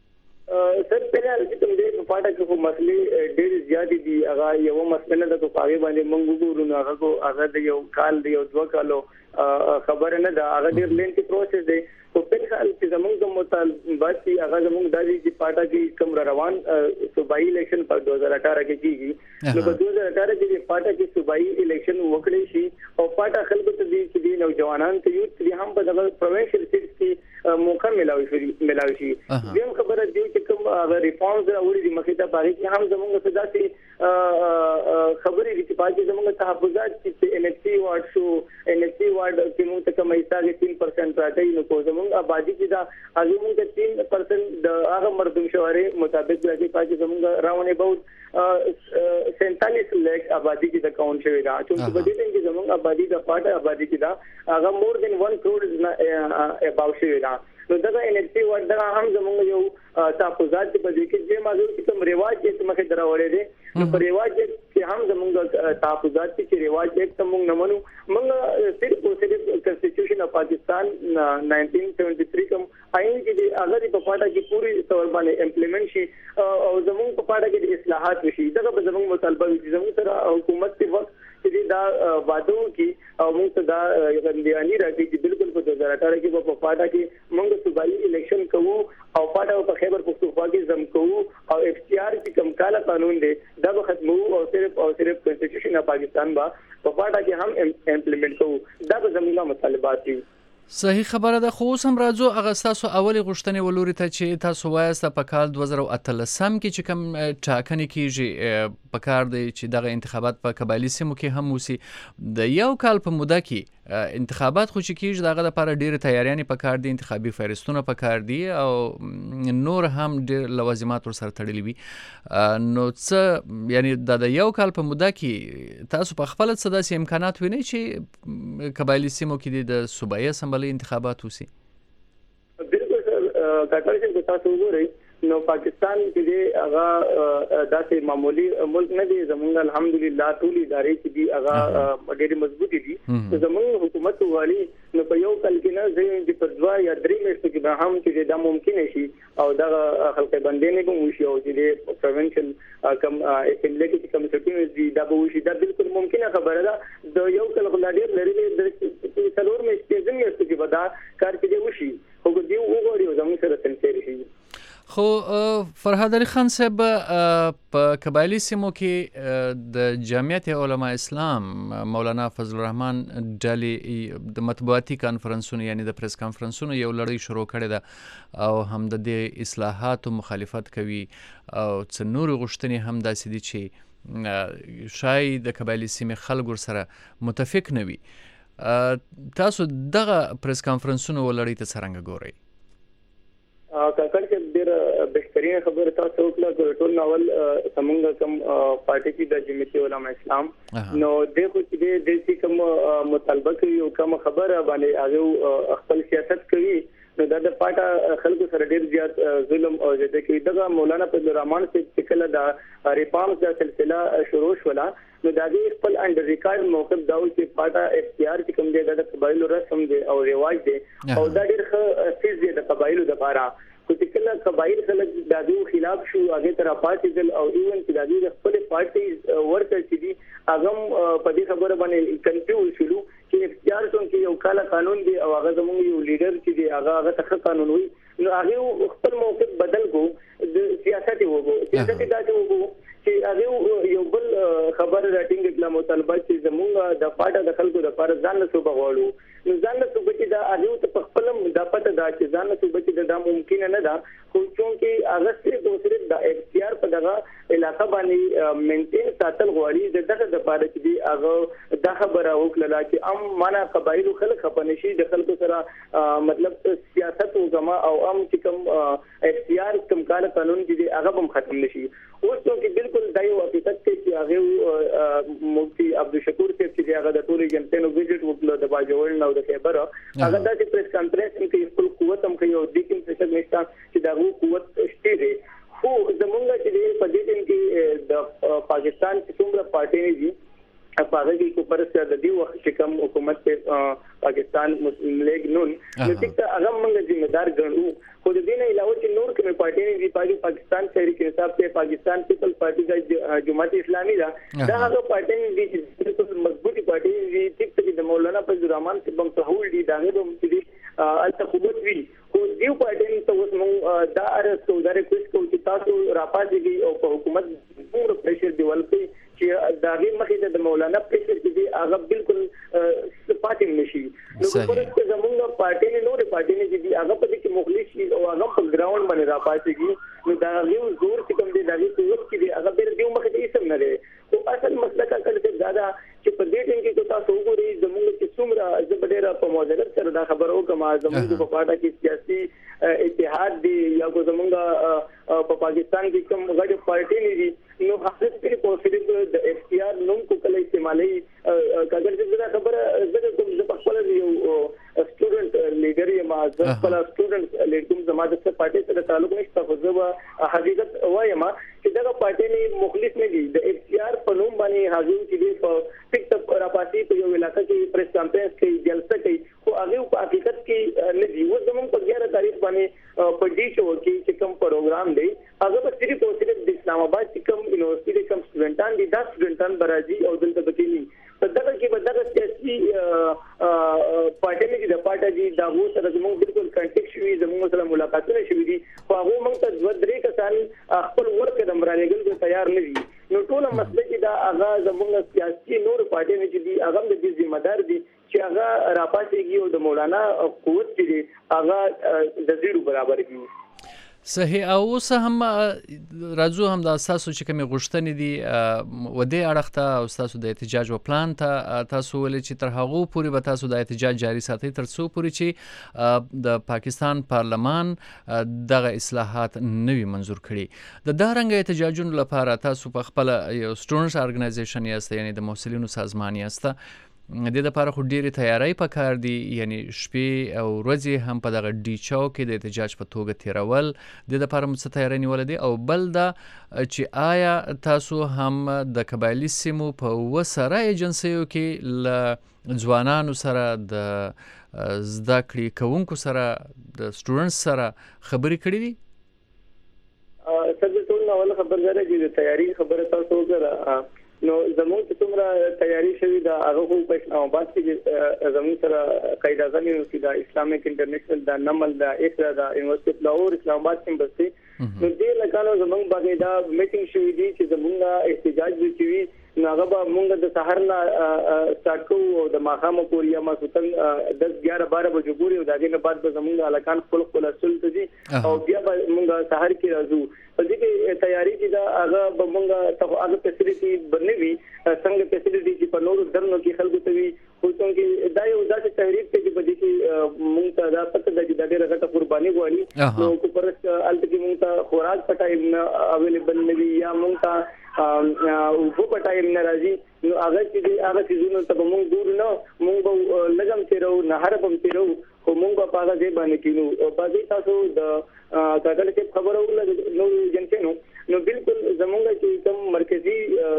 سر په اړه چې کوم دې په پاټا کې کوم مسلې ډېر زیات دي هغه یو مسله ده په هغه باندې موږ وګورو نو هغه د یو کال دی او 2 کالو خبره نه ده هغه ډېر لینتي پروسس دی په بل حال چې زموږ د مطالبات چې هغه زموږ د دې پارټا کې کوم روان صوبایي الیکشن په 2018 کې کیږي نو په 2018 کې د پارټا کې صوبایي الیکشن وکړي شي او پارټا خلکو ته دي نوجوانان ته یوت دي هم په دغه پروینشل سټیټس کې موقع ملاوي شي دیم خبره دی چې کوم ریفارمز راوړي د مخې ته پاره کې هم زموږ څه داسې خبرې دي چې پاره زموږ تحفظات چې NFC وارد شو NFC وارد کې موږ ته کومه ایستاګه 3% راځي نو کوم آبادی کې دا هغه موږ 3% د هغه مردم شواري مطابق راځي چې زموږ راونه به 47 لک آبادی کې د کاونټ شوی دا چې په دې کې زموږ آبادی د پټه آبادی کې دا هغه مور دین 1 crore اباو شوی دا نو دا NFC ورته هم زموږ یو تحفظات په دې کې چې مازو چې کوم رواج چې مخه دراوړې دي نو په رواج کې هم زموږ تحفظات چې رواج کې تمون نه منو موږ صرف کنسټیټیوشن اف پاکستان 1973 کوم آئین چې هغه په پاټا کې پوری تور باندې امپلیمنٹ شي او زموږ په پاټا کې اصلاحات وشي دا به زموږ مطالبه وي زموږ سره حکومت په وخت چې دا وادو کې او موږ ته دا غندیانی راځي چې بالکل په 2018 کې په پاټا کې موږ صوبایي الیکشن کوو او پاټا په خیبر پختونخوا کې زم کوو او اختیار چې کم کاله قانون دی دا به ختمو او صرف کنسټیټیوشن اف پاکستان با په پاټا کې هم امپلیمنٹ کوو دا به زموږ مطالبات دي صحیح خبره ده خو سم راځو هغه تاسو اولي غوښتنې ولوري ته چې تاسو وایسته په کال 2013 کې چې کوم ټاکنې کیږي په کار دی چې دغه انتخابات په قبایلی سیمو کې هم وسی د یو کال په موده کې انتخابات خو چې کیږي دغه لپاره ډېر تیاریانې په کار دي انتخابي فهرستونه په کار دي او نور هم ډېر لوازمات ورسره تړلي وي نو څه یعنی د یو کال په موده کې تاسو په خپل څه داسې امکانات وینئ چې قبایلی سیمو کې د صوبایي اسمبلی انتخابات وسی بالکل کاکړ چې تاسو وګورئ نو پاکستان کې هغه داسې معمولی ملک نه دی زمونږ الحمدلله ټول ادارې چې دي هغه ډېر مضبوطې دي زمونږ حکومت والی نو په یو کال کې نه چې په 2 یا 3 میاشتو کې به هم چې دا ممکن شي او دا خلک باندې نه کوم شي او چې پروینشل کم اسمبلی کې کوم سټیمز دي دا به شي دا بالکل ممکنه خبره ده د یو کال غلاډیر لري د څلور میاشتې زموږ کې به دا کار کې وشي خو دی وګورئ زموږ سره سنسر شي خو فرهاد علي خان صاحب په قبایلی سیمو کې د جمعیت علماء اسلام مولانا فضل الرحمن ډلې د مطبوعاتي کانفرنسونو یعنی د پریس کانفرنسونو یو لړۍ شروع کړې ده او هم د دې اصلاحاتو مخالفت کوي او څه نور غوښتنې هم داسې دي چې شاید د قبایلی سیمې خلکو سره متفق نه وي تاسو دغه پریس کانفرنسونو ولړۍ ته څنګه ګورئ کاکړ چې ډېر بهترین خبره تاسو وکړه ټول ناول سمونږ کوم پارټي کې د جمعیت علماء اسلام نو دغه چې د کوم مطالبه کوي او کوم خبره باندې هغه خپل سیاست کوي نو دا د پاټا خلکو سره ډېر زیات ظلم او زده کوي دغه مولانا فضل الرحمن چې کله دا ریفارمز د سلسله شروع شولا نو دا د خپل انډر ریکارډ موقف داو چې پاټا اختیار چې کوم دی د قبایلو رسم دی او رواج دی او دا ډېر ښه چیز دی د قبایلو لپاره خو چې کله قبایل خلک د دې خلاف شو هغه تر پاتېدل او ایون چې د دې خپل پارټي ورته چې دي هغه په دې خبره باندې کنفیوز شول چې اختیار څنګه یو کال قانون دی او هغه زموږ یو لیډر چې دی هغه تخ قانون وي نو هغه خپل موقف بدل کو د سیاست وګو سیاست دا چې هغه یو بل خبر راټینګ کړه مطالبه چې زموږ د پاټا د خلکو د لپاره ځان له صوبه غواړو نو ځان له صوبه چې دا هغه ته خپل د پته دا چې ځان له صوبه چې دا ممکن نه ده خو چې هغه صرف د اختیار په دغه علاقه باندې مینټین ساتل غواړي دغه د لپاره چې هغه د خبره وکړه چې ام معنا قبایلو خلک خپنه شي د خلکو سره مطلب سیاست وګما او ام چې کوم اختیار کوم کال قانون چې هغه هم ختم نشي اوس چې بالکل دایو حقیقت کې هغه مفتي عبدالشکور چې هغه د ټولي جنتونو ویزټ وکړو د باجوړ نو د خیبر هغه د پریس کانفرنس کې خپل قوت هم کوي او د کوم څه نشته چې دا قوت شته دي خو زمونږ چې په دې ټیم کې د پاکستان څومره پارټي دي په هغه کې کو پر څه د دې وخت چې کوم حکومت په پاکستان مسلم لیگ نون نو چې هغه موږ ذمہ دار ګڼو خو د دې نه علاوه چې نور کومه پارټي دي پاکستان تحریک انصاف ته پاکستان پیپل پارټي د جماعت اسلامي دا هغه پارټي دي چې مضبوطی پارټي دي چې د مولانا فضل الرحمن په بم تحول دي دا هم چې التقوت وی خو دیو پارټي ته اوس موږ دا ارستو دا ریکوست کوو چې تاسو راپاسېږئ او په حکومت پوره پریشر دیول کوي چې دا غي مخې د مولانا پریشر کې هغه بالکل پاتې نشي. نو پرته زموږ پارټي نه نور پارټي نه چې هغه په دې کې مخلص شي او هغه په ګراوند باندې راپاسېږي نو دا غي زور چې کوم دی دا غي قوت کې هغه بیر دیو مخې ته سم نه دی. او اصل مسله کا کله چې زیاده چې په دې ټیم کې تاسو وګورئ زموږ چې څومره زبډېره په موازنه سره دا خبرو کوم زموږ په پاټه کې سیاسي اتحاد دی یا کو زموږ په پاکستان کې کوم غړي پارټي نه دي نو هغه په پوسټیو د اختیار نوم کو کله استعمالي کاګر چې دا خبره زګر کوم د خپل یو سټوډنټ لیډر یم خپل سټوډنټ لیډر کوم زماده سره پارټي سره تعلق نشته خو زه حقیقت وایم چې دا پارټي نه مخلص نه دي د اختیار په نوم باندې حاضر چې په ټیک ټاک راپاسي په یو علاقې کې پریس کانفرنس کې جلسه کوي خو هغه په حقیقت کې نه دی. و زموږ په 11 تاریخ باندې په ډي شو کې چې کوم پروګرام دی هغه په صرف او صرف د اسلام آباد چې کوم یونیورسيټي کوم سټوډنټان دي دا سټوډنټان برازي او دلته بکینی په دغه کې په دغه سیاسي پارټي کې د پارټي دا وو سره زموږ بالکل کانټیکټ شوی زموږ سره ملاقاتونه شوې دي خو هغه موږ ته دوه درې کسان خپل ورک د مرالېګل ته تیار نه دي. نو ټول مسله چې دا هغه زموږ سیاسي نور پارټي نه چې دي هغه د دې ذمہ دار دي چې هغه راپاسېږي او د مولانا قوت چې دي هغه د زیرو برابر کیږي. صحیح. او اوس هم راځو هم د اساسو چې کومې غوښتنې دي و دې اړخ ته او تاسو د احتجاج و پلان ته تاسو ولې چې تر هغو پورې به تاسو د احتجاج جاري ساتئ تر څو پورې چې د پاکستان پارلمان دغه اصلاحات نوي منظور کړي. د دارنګ احتجاجونو لپاره تاسو په خپل یو سټوډنټس ارګنایزیشن یاست یعنی د محصلینو سازمان یاست د دې لپاره خو ډېرې تیاری پکار دي یعنی شپې او ورځې هم په دغه ډي چاو کې د احتجاج په توګه تیرول د لپاره مو څه تیاری نیولې دي او بل دا چې آیا تاسو هم د قبایلي سیمو په وسره ایجنسیو کې ل ځوانانو سره د زده کړې کوونکو سره د سټوډنټس سره خبرې کړې دي؟ څه ټول نو خبردار دي د تیاری خبره تاسو وکړه نو زموږ چې څومره تیاری شوې ده هغه خو په اسلام آباد کې زموږ سره قائد اعظم یونیورسيټي د اسلامیک انټرنیشنل د نمل د اسرا د یونیورسيټي لاهور اسلام آباد کې بسته نو دې لکانو زموږ باندې دا میټینګ شوې دي چې زموږ احتجاج وکړي نو هغه به موږ د سحر نه سٹارټ کوو او د ماښام پورې یا ماسوتن 10-11 12 بجو پورې او دغه نه بعد به زموږ الکان خپل اصل ته دي او بیا به موږ سحر کې راځو. په دې کې تیاری چې دا هغه به موږ ته هغه فیسیلیټي بنوي څنګه فیسیلیټي چې په نورو درنو کې خلکو ته وي خو څنګه دا یو داسې تحریک ته چې په دې کې موږ ته دا پته ده چې دا ډېره غټه قرباني غواړي نو کو پرست الته کې موږ ته خوراک پټای نه اویلیبل نه وي یا موږ ته او په پټای نه راځي نو هغه چې هغه چیزونو ته موږ ګور نه موږ به لګم تیرو نه هر بم تیرو خو موږ په هغه ځای باندې کینو او په دې تاسو د کاګل کې خبرو نو جنکینو نو بالکل زمونږ چې کوم مرکزی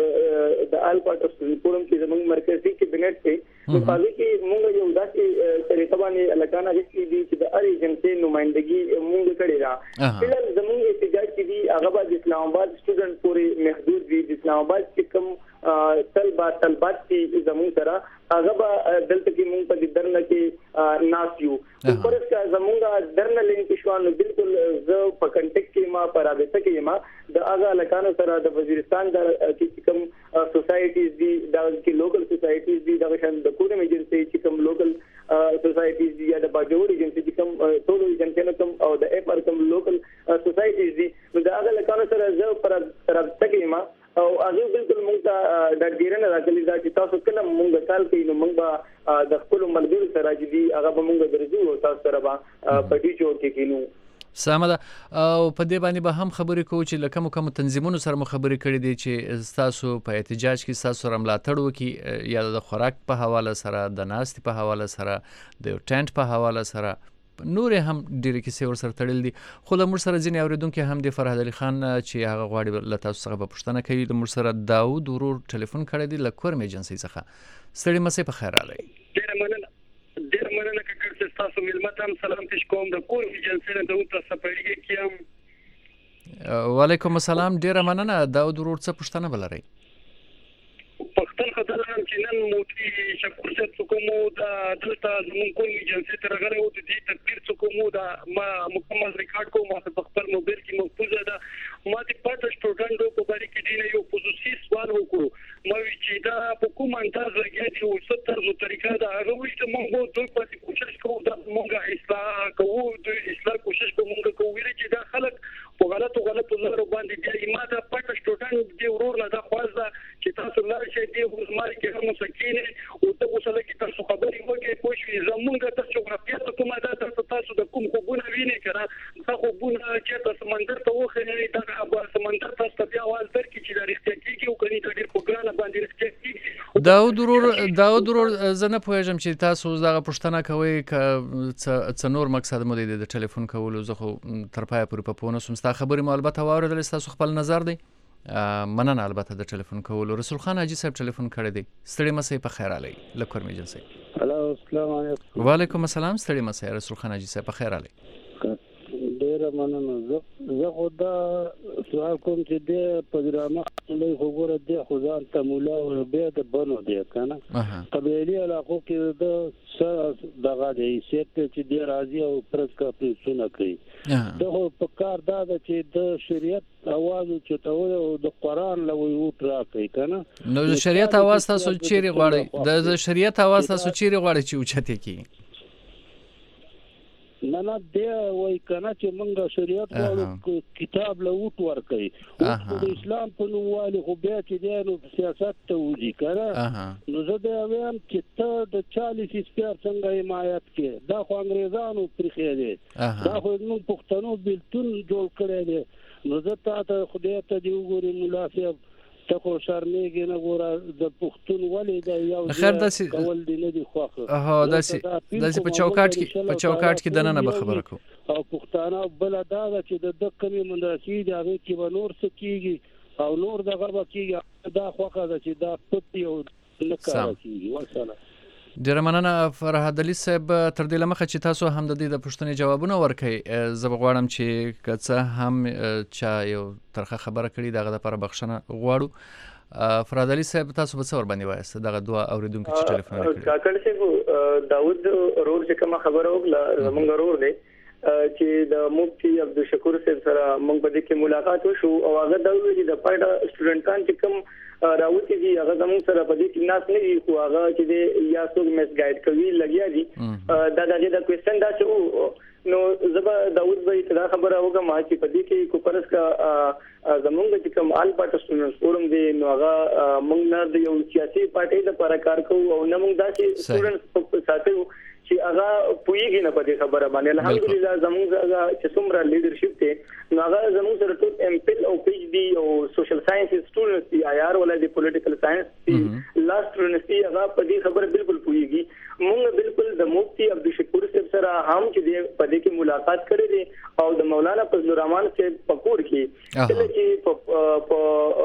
د آل پارټ اف فورم کې زمونږ مرکزی کابینټ ته نو په دې کې موږ یو داسې طریقه باندې الکانه هیڅ دي چې د اړ ایجنسي نمائندګي موږ کړې ده. فلل زمونږ احتجاج کې دي هغه د اسلام آباد سټوډنټ پورې محدود دي. د اسلام آباد کې کوم طلبات چې زمونږ سره هغه به دلته کې موږ په دې درنه کې ناسیو پرسکا زمونږ درنه لین پښوانو بالکل زه په کنټیکټ کې ما پر رابطه کې ما د هغه لکانو سره د وزیرستان د کې کوم سوسایټیز دي د کې لوکل سوسایټیز دي د شان د کورم ایجنسی چې کوم لوکل سوسایټیز دي یا د باجوړ ایجنسی چې کوم ټول ایجنسی کوم او د اف ار کوم لوکل سوسایټیز دي نو د هغه لکانو سره زه پر رابطه کې ما او هغه بالکل موږ ته د ډیرنه راغلي دا چې تاسو کله موږ کال کې نو موږ به د خپل ملګرو سره چې دي هغه به موږ درځو او تاسو سره به په دې جوړ کې کینو. سمه ده. او په دې باندې به هم خبرې کوو چې لکه کوم تنظیمونو سره مو خبرې کړې دي چې تاسو په احتجاج کې تاسو سره ملاتړ وکړي یا د خوراک په حواله سره د ناستې په حواله سره د ټینټ په حواله سره نور هم ډېر کیسې ور سره تړل دي. خو له موږ سره ځینې اوریدونکو هم د فرهاد علي خان چې هغه غواړي له تاسو څخه په پوښتنه کوي. د موږ سره داود ورور ټلیفون کړی دی له کورم ایجنسی څخه. ستړي مسئ په خیر راغلی. ډېر مننه کاکړ چې تاسو ملت هم سلام پېښ کوم د کورم ایجنسی نه د تاسو په اړه کیم. وعلیکم السلام. ډېر مننه داود ورور څه پوښتنه بلرئ؟ پښتون خدای وایم چې نن موتی شکر صاحب څوکمو دا دلته زموږ کوم ایجنسی تر غره او د دې تقریر څوکمو دا ما مکمل ریکارډ کوم ما په خپل موبایل کې محفوظه ده ما د پاتې سټوډنټو په باره کې دینه یو خصوصي سوال وکړو ما وی چې دا په کوم انداز لګیا چې او ستر زو طریقه دا هغه وی چې موږ دوی پاتې کوشش کوو دا موږ اصلاح کوو د اصلاح کوشش کوو موږ کوو چې دا خلک په غلطو لارو باندې بیا ما دا پاتې سټوډنټ دی ورور نه دا خوازه چې تاسو لار شي دی وزمار کې هم سکینه او ته وسله کې تاسو خبرې وکړئ پوه شئ زمونږ د جغرافیه ته کومه دا تاسو د کوم خوبونه وینئ کنه دا خوبونه چې تاسو سمندر ته وخېږئ دا سمندر تاسو ته بیا اول تر کې چې د رښتیا کېږي او کني ډېر په ګرانه باندې رښتیا کېږي داود ورور زه نه پوهېږم چې تاسو دغه پوښتنه کوئ که څه نور مقصد مو دی د ټلیفون کولو زه خو تر پایه پورې په پوه نه شوم ستا خبرې مو البته واورېدلې ستاسو خپل نظر دی مننه البته د ټلیفون کولو رسول خان حاجي صاحب ټلیفون کړی دی ستړي مسئ په خیر علي له کورمې جنسي هلو السلام علیکم وعلیکم السلام ستړي مسئ رسول خان حاجي صاحب په خیر علي ډیره مننه زه خو دا سوال کوم چې د پروګرام له وګوره د خدای ته مولا او بیا د بنو دی کنه قبایلی علاقو کې د دغه د حیثیت چې د راضي او پرس کا پېښونه کوي دغه په کار دا چې د شریعت اواز چتول او د قران له ویوټ راکې کنه نو د شریعت اواز تاسو چیرې غواړئ د شریعت اواز تاسو چیرې غواړئ چې اوچته کی نه دی وای کنه چې موږ شریعت غواړو کتاب له وټ ورکړي او د اسلام په نوم والی خو بیا چې دی نو سیاست ته وځي کنه نو زه دا وایم چې ته د 40 سپیر څنګه حمایت کې دا خو انګريزانو پرخې دي دا خو نو پښتنو بلتون جوړ کړی دی نو زه ته خدای ته دی وګورم ملاسب ته خو شرمېږي نه ګوره د پښتون ولې د یو کول دی نه دی خوښه داسې په چوکاټ کې دننه به خبره کوو او پښتانه بل دا چې د کمی مندرسي د هغه کې به نور څه کیږي او نور دغه به کیږي دا خوښه ده چې دا پټ یو نه کار کیږي والسلام ډیره مننه فرهاد علي صاحب تر دې لمخه چې تاسو هم د دې د پوښتنې جوابونه ورکړئ زه به غواړم چې که څه هم چا یو ترخه خبره کړې دغه لپاره بخښنه غواړو فرهاد علي صاحب تاسو به څه ورباندې وایاست دغه دوه اورېدونکو چې ټلیفون کړی کاکړ صاحب داود رور چې کومه خبره وکړه زمونږ رور دی چې د مفتي عبدالشکور صاحب سره موږ په دې کې ملاقات وشو او هغه دا ویل چې د پایډا سټوډنټان چې کوم راوتی دي هغه زموږ سره په دې کې ناس نه دي خو هغه چې یا څوک میس ګایډ کوي لګیا دي دا د کوېسچن دا چې نو زبا داود به دا خبره وکم چې په دې کې کوپرس کا زمونږ چې کوم آل پارټي سټوډنټس فورم دی نو هغه موږ نه د یو سیاسي پارټي لپاره کار کوو او نه موږ داسې سټوډنټس ساتو چې هغه پوېږي نه په دې خبره باندې الحمدلله زموږ چې څومره لیډرشپ ته نو هغه زموږ سره ټول ایم پل او پی ایچ ډي او سوشل ساينس سټوډنټس دي آی آر ولا دي پولیټیکل ساينس دي لاست سټوډنټس دي هغه په دې خبره بالکل پوېږي موږ بالکل د مفتي عبدالشکور صاحب سره هم چې په دې کې ملاقات کړې دي او د مولانا فضل الرحمن صاحب پکور کې چې په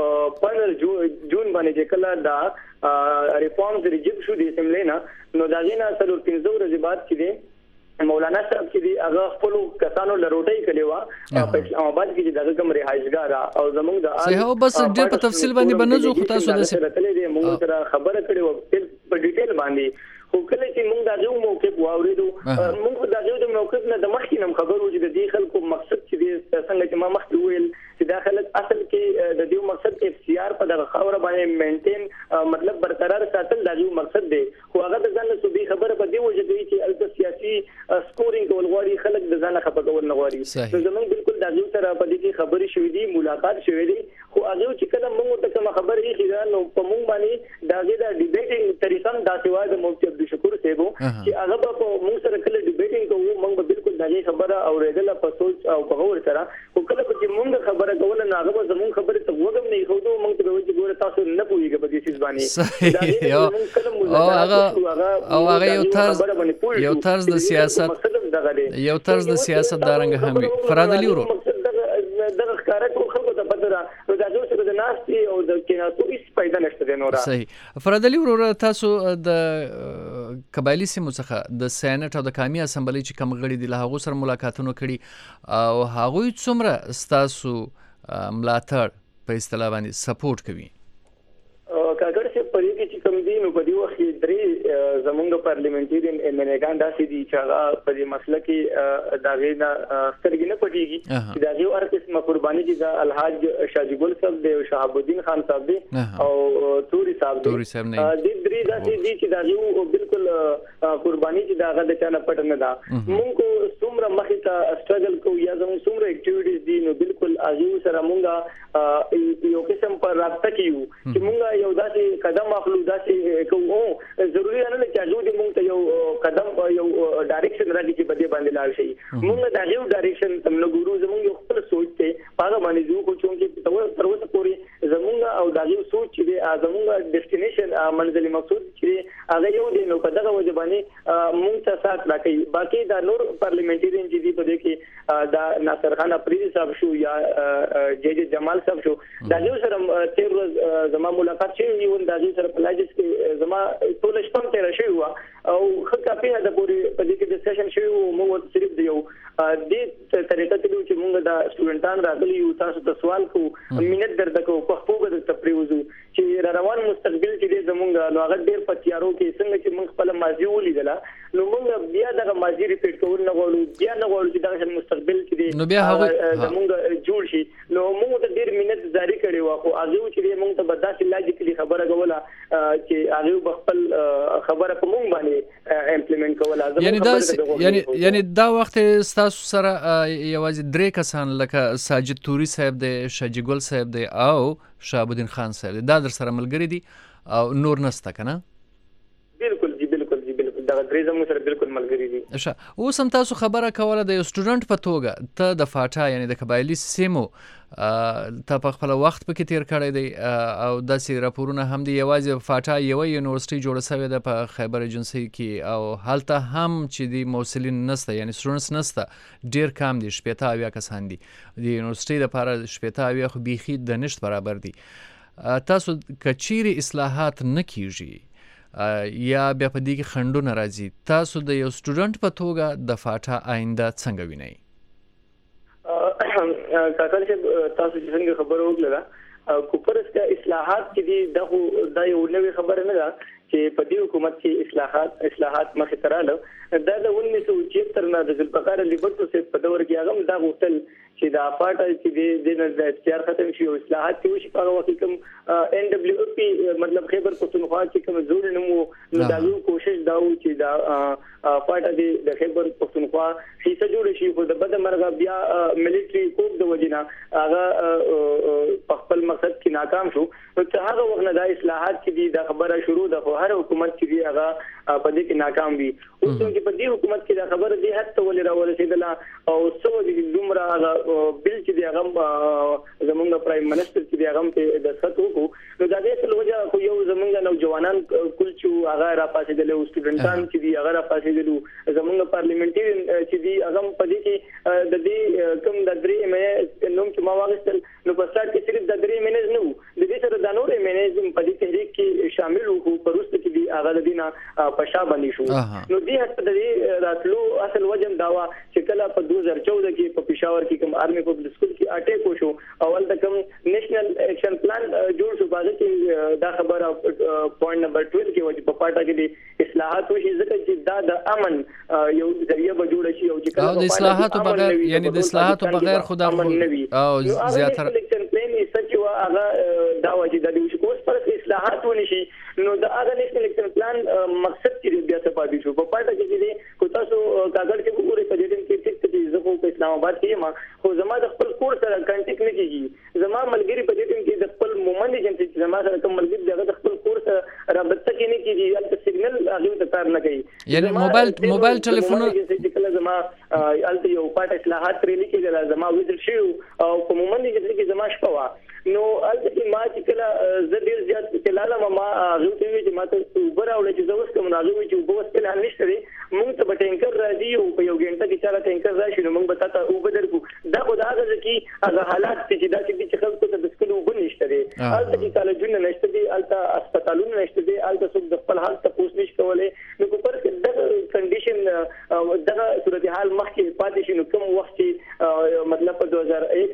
15 جون باندې چې کله دا ریفارمز ریجیکټ شو د اسمبلی نه نو دا غینه سره 15 ورځې بعد چې مولانا صاحب چې هغه خپل کسانو لروټي کړي وا په اسلام آباد کې دغه کوم رهایشګار او زموږ د صحیح بس ډېر په تفصیل باندې بنځو خو تاسو د موږ سره خبره کړې و په ډیټیل باندې خو کله چې موږ دا یو موقف واورېدو موږ دا یو د موقف نه د مخکې نم خبرو چې د دې خلکو مقصد چې څنګه چې ما مخکې ویل چې دا خلک اصل کې د دې مقصد اف سی آر په دغه خاور باندې مینټین مطلب برقرار ساتل دا یو مقصد دی خو هغه د ځان صوبې خبره په دې وجه دی چې الته سیاسي سکورینګ کول غواړي خلک د ځان خبره کول نه غواړي نو زموږ بالکل دا یو سره په دې کې خبرې شوې دي ملاقات شوې دي خو هغه چې کله موږ ته کوم خبرې یې نو په موږ باندې دا ډیبیټینګ طریقه دا سیوا د مفتي عبدالشکور صاحب چې هغه په موږ سره کله ډیبیټینګ کوو موږ بالکل دا خبره اورېدل په سوچ او په غور سره خو کله چې موږ خبره کول نه هغه زموږ خبره ته وګم نه خو موږ ته وایي ګوره تاسو نه پوهیږئ په دې څه باندې هغه یو طرز د سیاست دارنګ هم وي فرهاد علي ورو دغه ښکارا ټول خلکو ته بدره نو دا جو سره د ناستي او د کیناسو هیڅ پیدا نشته دی نور صحیح فرهاد علي ورو تاسو د قبایلی سیمو څخه د سېنات او د قومي اسمبلی چې کوم غړي دي له هغو سره ملاقاتونه کړي او هغوی څومره ستاسو ملاتړ په اصطلاح باندې سپورټ کوي کاګر چې په دې کې چې کوم دي نو په دې وخت کې درې زمونږ پارلیمنټریان امیګان داسې دي چې هغه په دې مسله کې دا غینا سترګې نه پټيږي چې دا یو هر قسمه قرباني دي د الحاج شاجي ګل صاحب دی او شهاب الدین خان صاحب دی او توري صاحب دی د درې داسې دي چې دا یو بالکل قرباني چې دا غد چانه پټ نه ده موږ څومره مخې ته سټرګل کوو یا زموږ څومره اکټیویټیز دي نو بالکل هغه سره موږ یو قسم پر رابطه کیو چې موږ یو داسې قدم اخلو داسې کوو ضروري نه چې هغه دې موږ ته یو قدم یو ډایرکشن راځي چې بده باندې لاړ شي موږ دا یو ډایرکشن تم نو ګورو زموږ یو خپل سوچ ته هغه باندې جو کو چې تر اوسه پورې زموږ او دا یو سوچ چې زموږ ډیسټینیشن منزل مقصود چې هغه یو دی نو په دغه وجه باندې موږ ته سات راکې باقي دا نور پارلیمنټریان چې دی په دې کې دا ناصر خان افریدي صاحب شو یا جے جمال صاحب شو دا یو سره تیر ورځ زما ملاقات شوی و دا یو سره پلاجس کې زما ټول شپه تیر شوی و او خکه په دا پوری په دې کې ډسکشن شوی و موږ صرف دی یو دې طریقه ته چې موږ دا سټوډنټان راغلي یو تاسو ته سوال کو مینت درته کو په خپل د تپریوزو چې روان مستقبل کې زمونږ نو هغه ډیر په تیارو کې څنګه چې موږ خپل ماضي ولیدل نو موږ بیا دغه ماضي ریپیټ کول نه غواړو بیا نه غواړو چې دغه مستقبل کې نو بیا هغه زمونږ جوړ شي نو موږ ته ډیر مینت جاری کړي و خو هغه چې موږ ته بداسې لاجیکلی خبره کوله چې هغه خپل خبره په موږ باندې امپلیمنٹ کوله یعنی دا وخت تاسو سره یوازې درې کسان لکه ساجد توري صاحب دی شاجي ګل صاحب دی او شهاب الدین خان صاحب دی دا در سره ملګری دي او نور نسته کنه بالکل جی بالکل دا درې زموږ سره بالکل ملګری دي اچھا اوس هم تاسو خبره کوله د یو سټوډنټ په توګه ته د فاټا یعنی د قبایلی سیمو ته په خپل وخت پکې تیر کړی دی او داسې راپورونه هم دی یوازې فاټا یو یونیورسيټي جوړه شوې ده په خیبر ایجنسی کې او هلته هم چې دی موصلین نسته یعنی سټوډنټس نسته ډیر کم دي 80 کسان دي د یونیورسيټي لپاره 80 خو بيخي د نشټ برابر دي تاسو کچيري اصلاحات نه کیږي یا بیا په دې کې خندونه راځي تاسو د یو سټوډنټ په توګه د فاټا آینده څنګه وینئ کاکل چې تاسو څنګه خبرو وکړه کوپرس کا اصلاحات چې دي دا یو نوې خبره نه ده چې په دې حکومت کې اصلاحات مخې ته رااله دا د 1976 نه د ذوالفقار لیبرټو سره په دور کې هغه دا غوښتل چې دا فاټا چې د اختیار ختم شي او اصلاحات کې وشي په هغه وخت کوم ان دبليو پی مطلب خیبر پختونخوا چې کوم جوړ نو دا یو کوشش دا و چې دا فاټا د خیبر پختونخوا حصہ جوړ شي خو د بد مرغه بیا ملټري کوپ د وجنه هغه په خپل مقصد کې ناکام شو چې هغه وخت دا اصلاحات چې دا خبره شروع ده خو هر حکومت چې هغه په دې کې ناکام وي اوس چې په دې حکومت کې دا خبره دې حد ته ولې راورسېدله او څو دې دومره هغه بل چې هغه زمونږ پرایم منسټر چې هغه په دستخط وکړو نو دا دې څه وجه خو یو زمونږ نوجوانان کول چې هغه را پاسېدل او سټوډنټان چې هغه را پاسېدل زمونږ پارلیمنټریان چې هغه په دې کې د دې کوم د درې مې نوم چې ما واغستل نو په سات کې صرف د درې مې نه د دې سره د نورې مې په دې تحریک کې شامل وو پروست کې هغه د دینه پښا باندې شو نو دې حتی د دې راتلو اصل وجه دا وا چې کله په 2014 کې په پېښور کې کوم آرمي پبلک سکول کې اٹیک وشو اول د کوم نېشنل اکشن پلان جوړ شو باندې کې دا خبره پوینټ نمبر 12 کې وځي په پاټا کې د اصلاحات وشي ځکه چې دا د امن یو ذریعہ به جوړ شي او چې کله د اصلاحاتو بغیر یعنی د اصلاحاتو بغیر خدا او زیاتره اکشن پلان یې سچ وا هغه دا وځي د دې کوم پر اصلاحات ونشي نو دا هغه نېشنل اکشن پلان مقصد چې بیا څه پاتې شو په پاټا کې چې کو تاسو کاغذ کې وګورئ په دې کې چې زه په اسلام آباد کې ما خو زما د خپل کور سره کانټیکټ نه کیږي زما ملګری په دې کې د خپل مومن ایجنسی چې زما سره کوم ملګری دغه د خپل کور سره رابطه کې نه کیږي البته سیګنل هغه ته کار نه کوي یعنی موبایل ټلیفون چې کله زما البته یو پاټ اصلاحات پرې لیکل زما وزل شي او په مومن ایجنسی کې زما شپه نو البته ما چې کله زه ډیر زیات کلاله ما هغه ته وی چې ما ته اوبر او چې زوس کوم راغلی چې اوبر وسته نه نشته مونږ ته ټینکر راځي او په یو غنټه کې چاره ټینکر راشي نو مونږ به تاسو اوبر درکو دا خو دا هغه چې هغه حالات چې دا چې خلکو ته د سکلو اوبر نشته دي البته چې کالجونه نشته دي البته هسپتالونه نشته دي البته څوک د خپل حال ته پوښتنه نشي کولای نو په پر دغه کنډیشن دغه صورتحال مخکې پاتې شي نو کوم وخت چې مطلب په 2001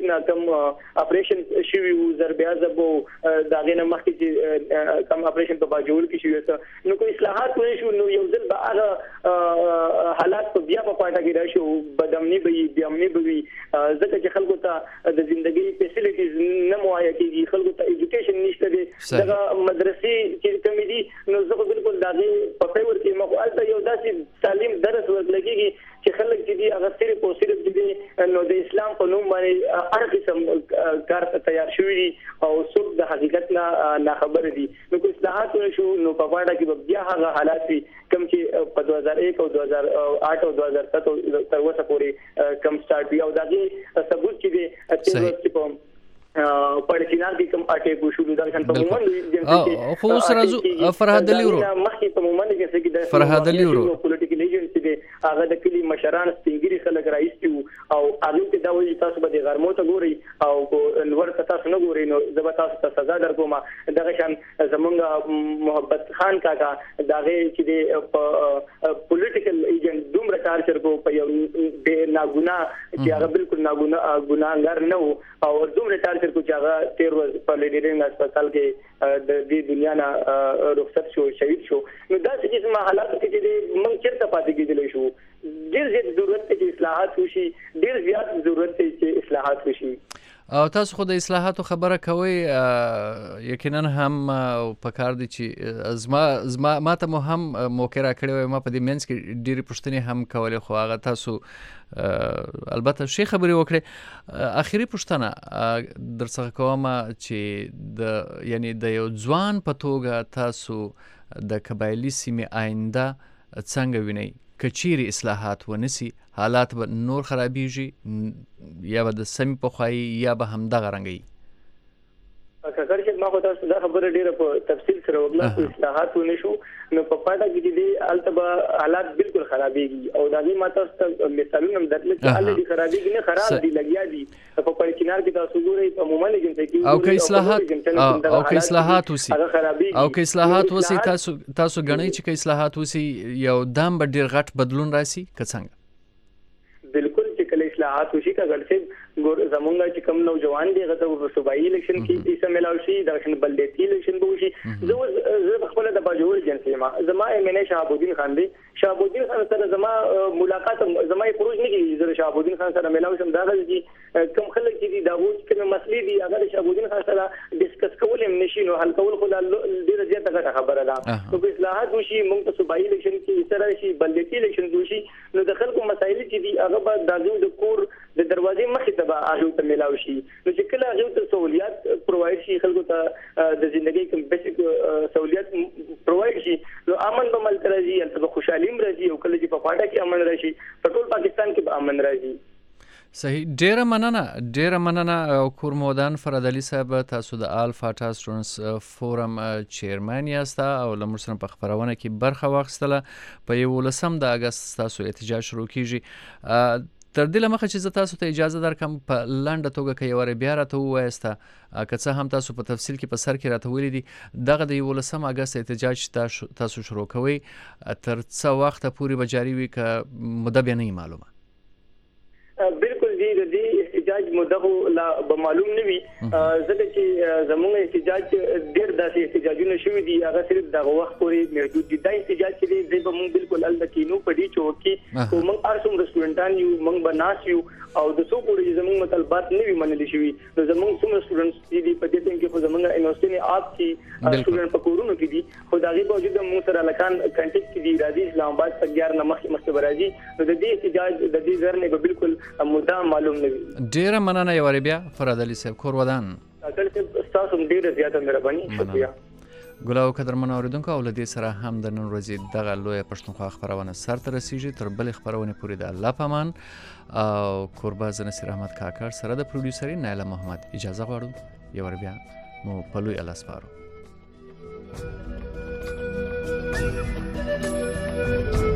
نه کم اپریشن شوی وو ضرب عضب او دا غنه مخکې چې کم اپریشن په باجوړ کې شوی نو کوم اصلاحات نه شو نو یو ځل به هغه حالات په بیا په پټه کې راشي بدامني به بیا امني به ځکه چې خلکو ته د ژوندۍ فیسیلیټیز نه مهیا کیږي خلکو ته ایجوکیشن نشته دي دا مدرسې چې کمی دي نو زه بالکل دا په فیور کې مخالفه یو داسې تعلیم درس ورلګيږي چې خلک چې دي هغه صرف او صرف دي نو د اسلام په نوم باندې هر قسم کار ته تیار شوی دي او څوک د حقیقت نه خبر دي نو کوم اصلاحات شو نو په واړه کې بیا هغه حالات دي کم چې په 2001 او 2008 او 2007 تر اوسه پورې کم سٹارټ دی او دا چې ثبوت چې دي چې په پړچینار کې کوم اټیک وشو دا څنګه په مومن خو سره فرهاد علي ورو مخکې په مومن کې چې د فرهاد علي ورو پولیټیکل ایجنټ دي هغه د کلی مشران سپینګری خلک راځي او هغه کې دا وایي تاسو به د غرمو ته ګوري او نور تاسو نه ګوري نو زه به تاسو ته سزا درکوم دغه شان زمونږ محبت خان کاکا داغه چې د پولیټیکل ایجنټ دومره ټارچر کو په یو ناګونا چې هغه بالکل ګناهګار نه او دومره ټارچر کو چې هغه 13 ورځې په لیډرینګ هسپتال کې د دې دنیا نه رخصت شو شهید شو نو دا چې ما حالات کې چې موږ چیرته پاتې کېدل شو ډېر زیات ضرورت دی چې اصلاحات وشي ډېر زیات ضرورت دی چې اصلاحات وشي او تاسو خو د اصلاحاتو خبره کوي یقینا هم په کار دي چې ماته مو هم موقع راکړی وای ما په دې منځ کې ډېرې پوښتنې هم کولې خو هغه تاسو البته شي خبرې وکړې اخیری پوښتنه درڅخه کوم چې یعنی د یو ځوان په توګه تاسو د قبایلی سیمې آینده څنګه وینئ کچيري اصلاحات ونسی حالات به نور خرابېږي یا به د سمې پخوایي یا به همدغه رنګي اگر چې ما خو تاسو دا خبره ډیره په تفصیل سره وکړه اصلاحات ونشو نو په پاتہ کې دي البته حالات بالکل خرابېږي او دا دې ما تاسو ته مثالونه درلود چې الې دي خرابېږي نه خراب دي لګیا دي په پړچینار کې تاسو ګورئ په عمومي کې او که اصلاحات وسی تاسو غنئ چې اصلاحات وسی یو دم به ډیر غټ بدلون راسي که څنګه بالکل چې کله اصلاحات وشي کله چې زمونږ چې کوم نوجوان دي غته صوبایي الیکشن کې ایسه ملاوي شي د بلدیاتي الیکشن به وشي زه خپل د باجوړ جنسي زما امنه شهاب الدین خان دی شهاب الدین خان سره زما ملاقات زما پروژ نه کیږي زه شهاب الدین خان سره ملاوي شم دا چې کوم خلک چې دي دا وو چې کوم مسلې دي هغه شهاب الدین خان سره ډیسکس کول هم نشي نو حل کول خو ډیره زیاته خبره ده نو په اصلاحات وشي موږ ته صوبایي الیکشن کې سره شي بلدیاتي الیکشن وشي نو د خلکو مسایل چې دي هغه به د کور د دروازې مخې ته به هغه ته ملاوي شي نو چې کله هغه ته سہولیات پرووایډ شي خلکو ته د ژوندۍ کوم بیسیک سہولیات پرووایډ شي نو امن به مل راځي البته خوشحالي راځي او کله چې په پاټه کې امن راشي په ټول پاکستان کې به امن راځي صحیح ډیره مننه کورمودان فرهاد علي صاحب تاسو د الفا ټاسټرونس فورم چیرمن یاست او لمر سره په خبرونه کې برخه واخیستله په 11 د اگست تاسو احتجاج شروع کیږي تر دې لمخه چې تاسو ته اجازه درکم په لنډه توګه کې یو بیا راته وایسته که څه هم تاسو په تفصیل کې په سر کې راته ویلي دي دغه د 11 اگست احتجاج تاسو شروع کوئ تر څه وخت پورې به جاری وي که مده به نه معلومه بالکل دی د دې احتجاج مدغه لا به معلوم نه وي ځکه چې زموږ احتجاج ډېر داسې احتجاجونه شوي دي هغه صرف دغه وخت پورې محدود دي دا احتجاج چې دی به موږ بالکل الکینو پدې چوکي او موږ ارسوم رستورانټان یو موږ بناس یو او د څو پورې زموږ مطالبات نه وي منل شوي نو زموږ څومره سټوډنټس دي په دې ټیم کې خو زموږ یونیورسيټي نه آپ کې سټوډنټ په کورونو کې دي خو دا غي باوجود موږ سره لکان کنټیکټ کې دي راځي اسلام آباد څخه 11 مخکې راځي نو د دې احتجاج د دې ځرنه به بالکل مدام معلوم نه وي ډیره مننه یو بیا فرهاد علي صاحب کورودان تاسو ډیره زیاته مهرباني شکریہ ګلاو قدرمن اوریدونکو او لدې سره هم د نن ورځې دغه لویه پښتونخوا خبرونه سر ته رسیږي تر بل خبرونه پورې د الله پامان او قربان نصیر احمد کاکړ سره د پروډوسري نایله محمد اجازه غواړو یو بیا مو په لوی الله سپارو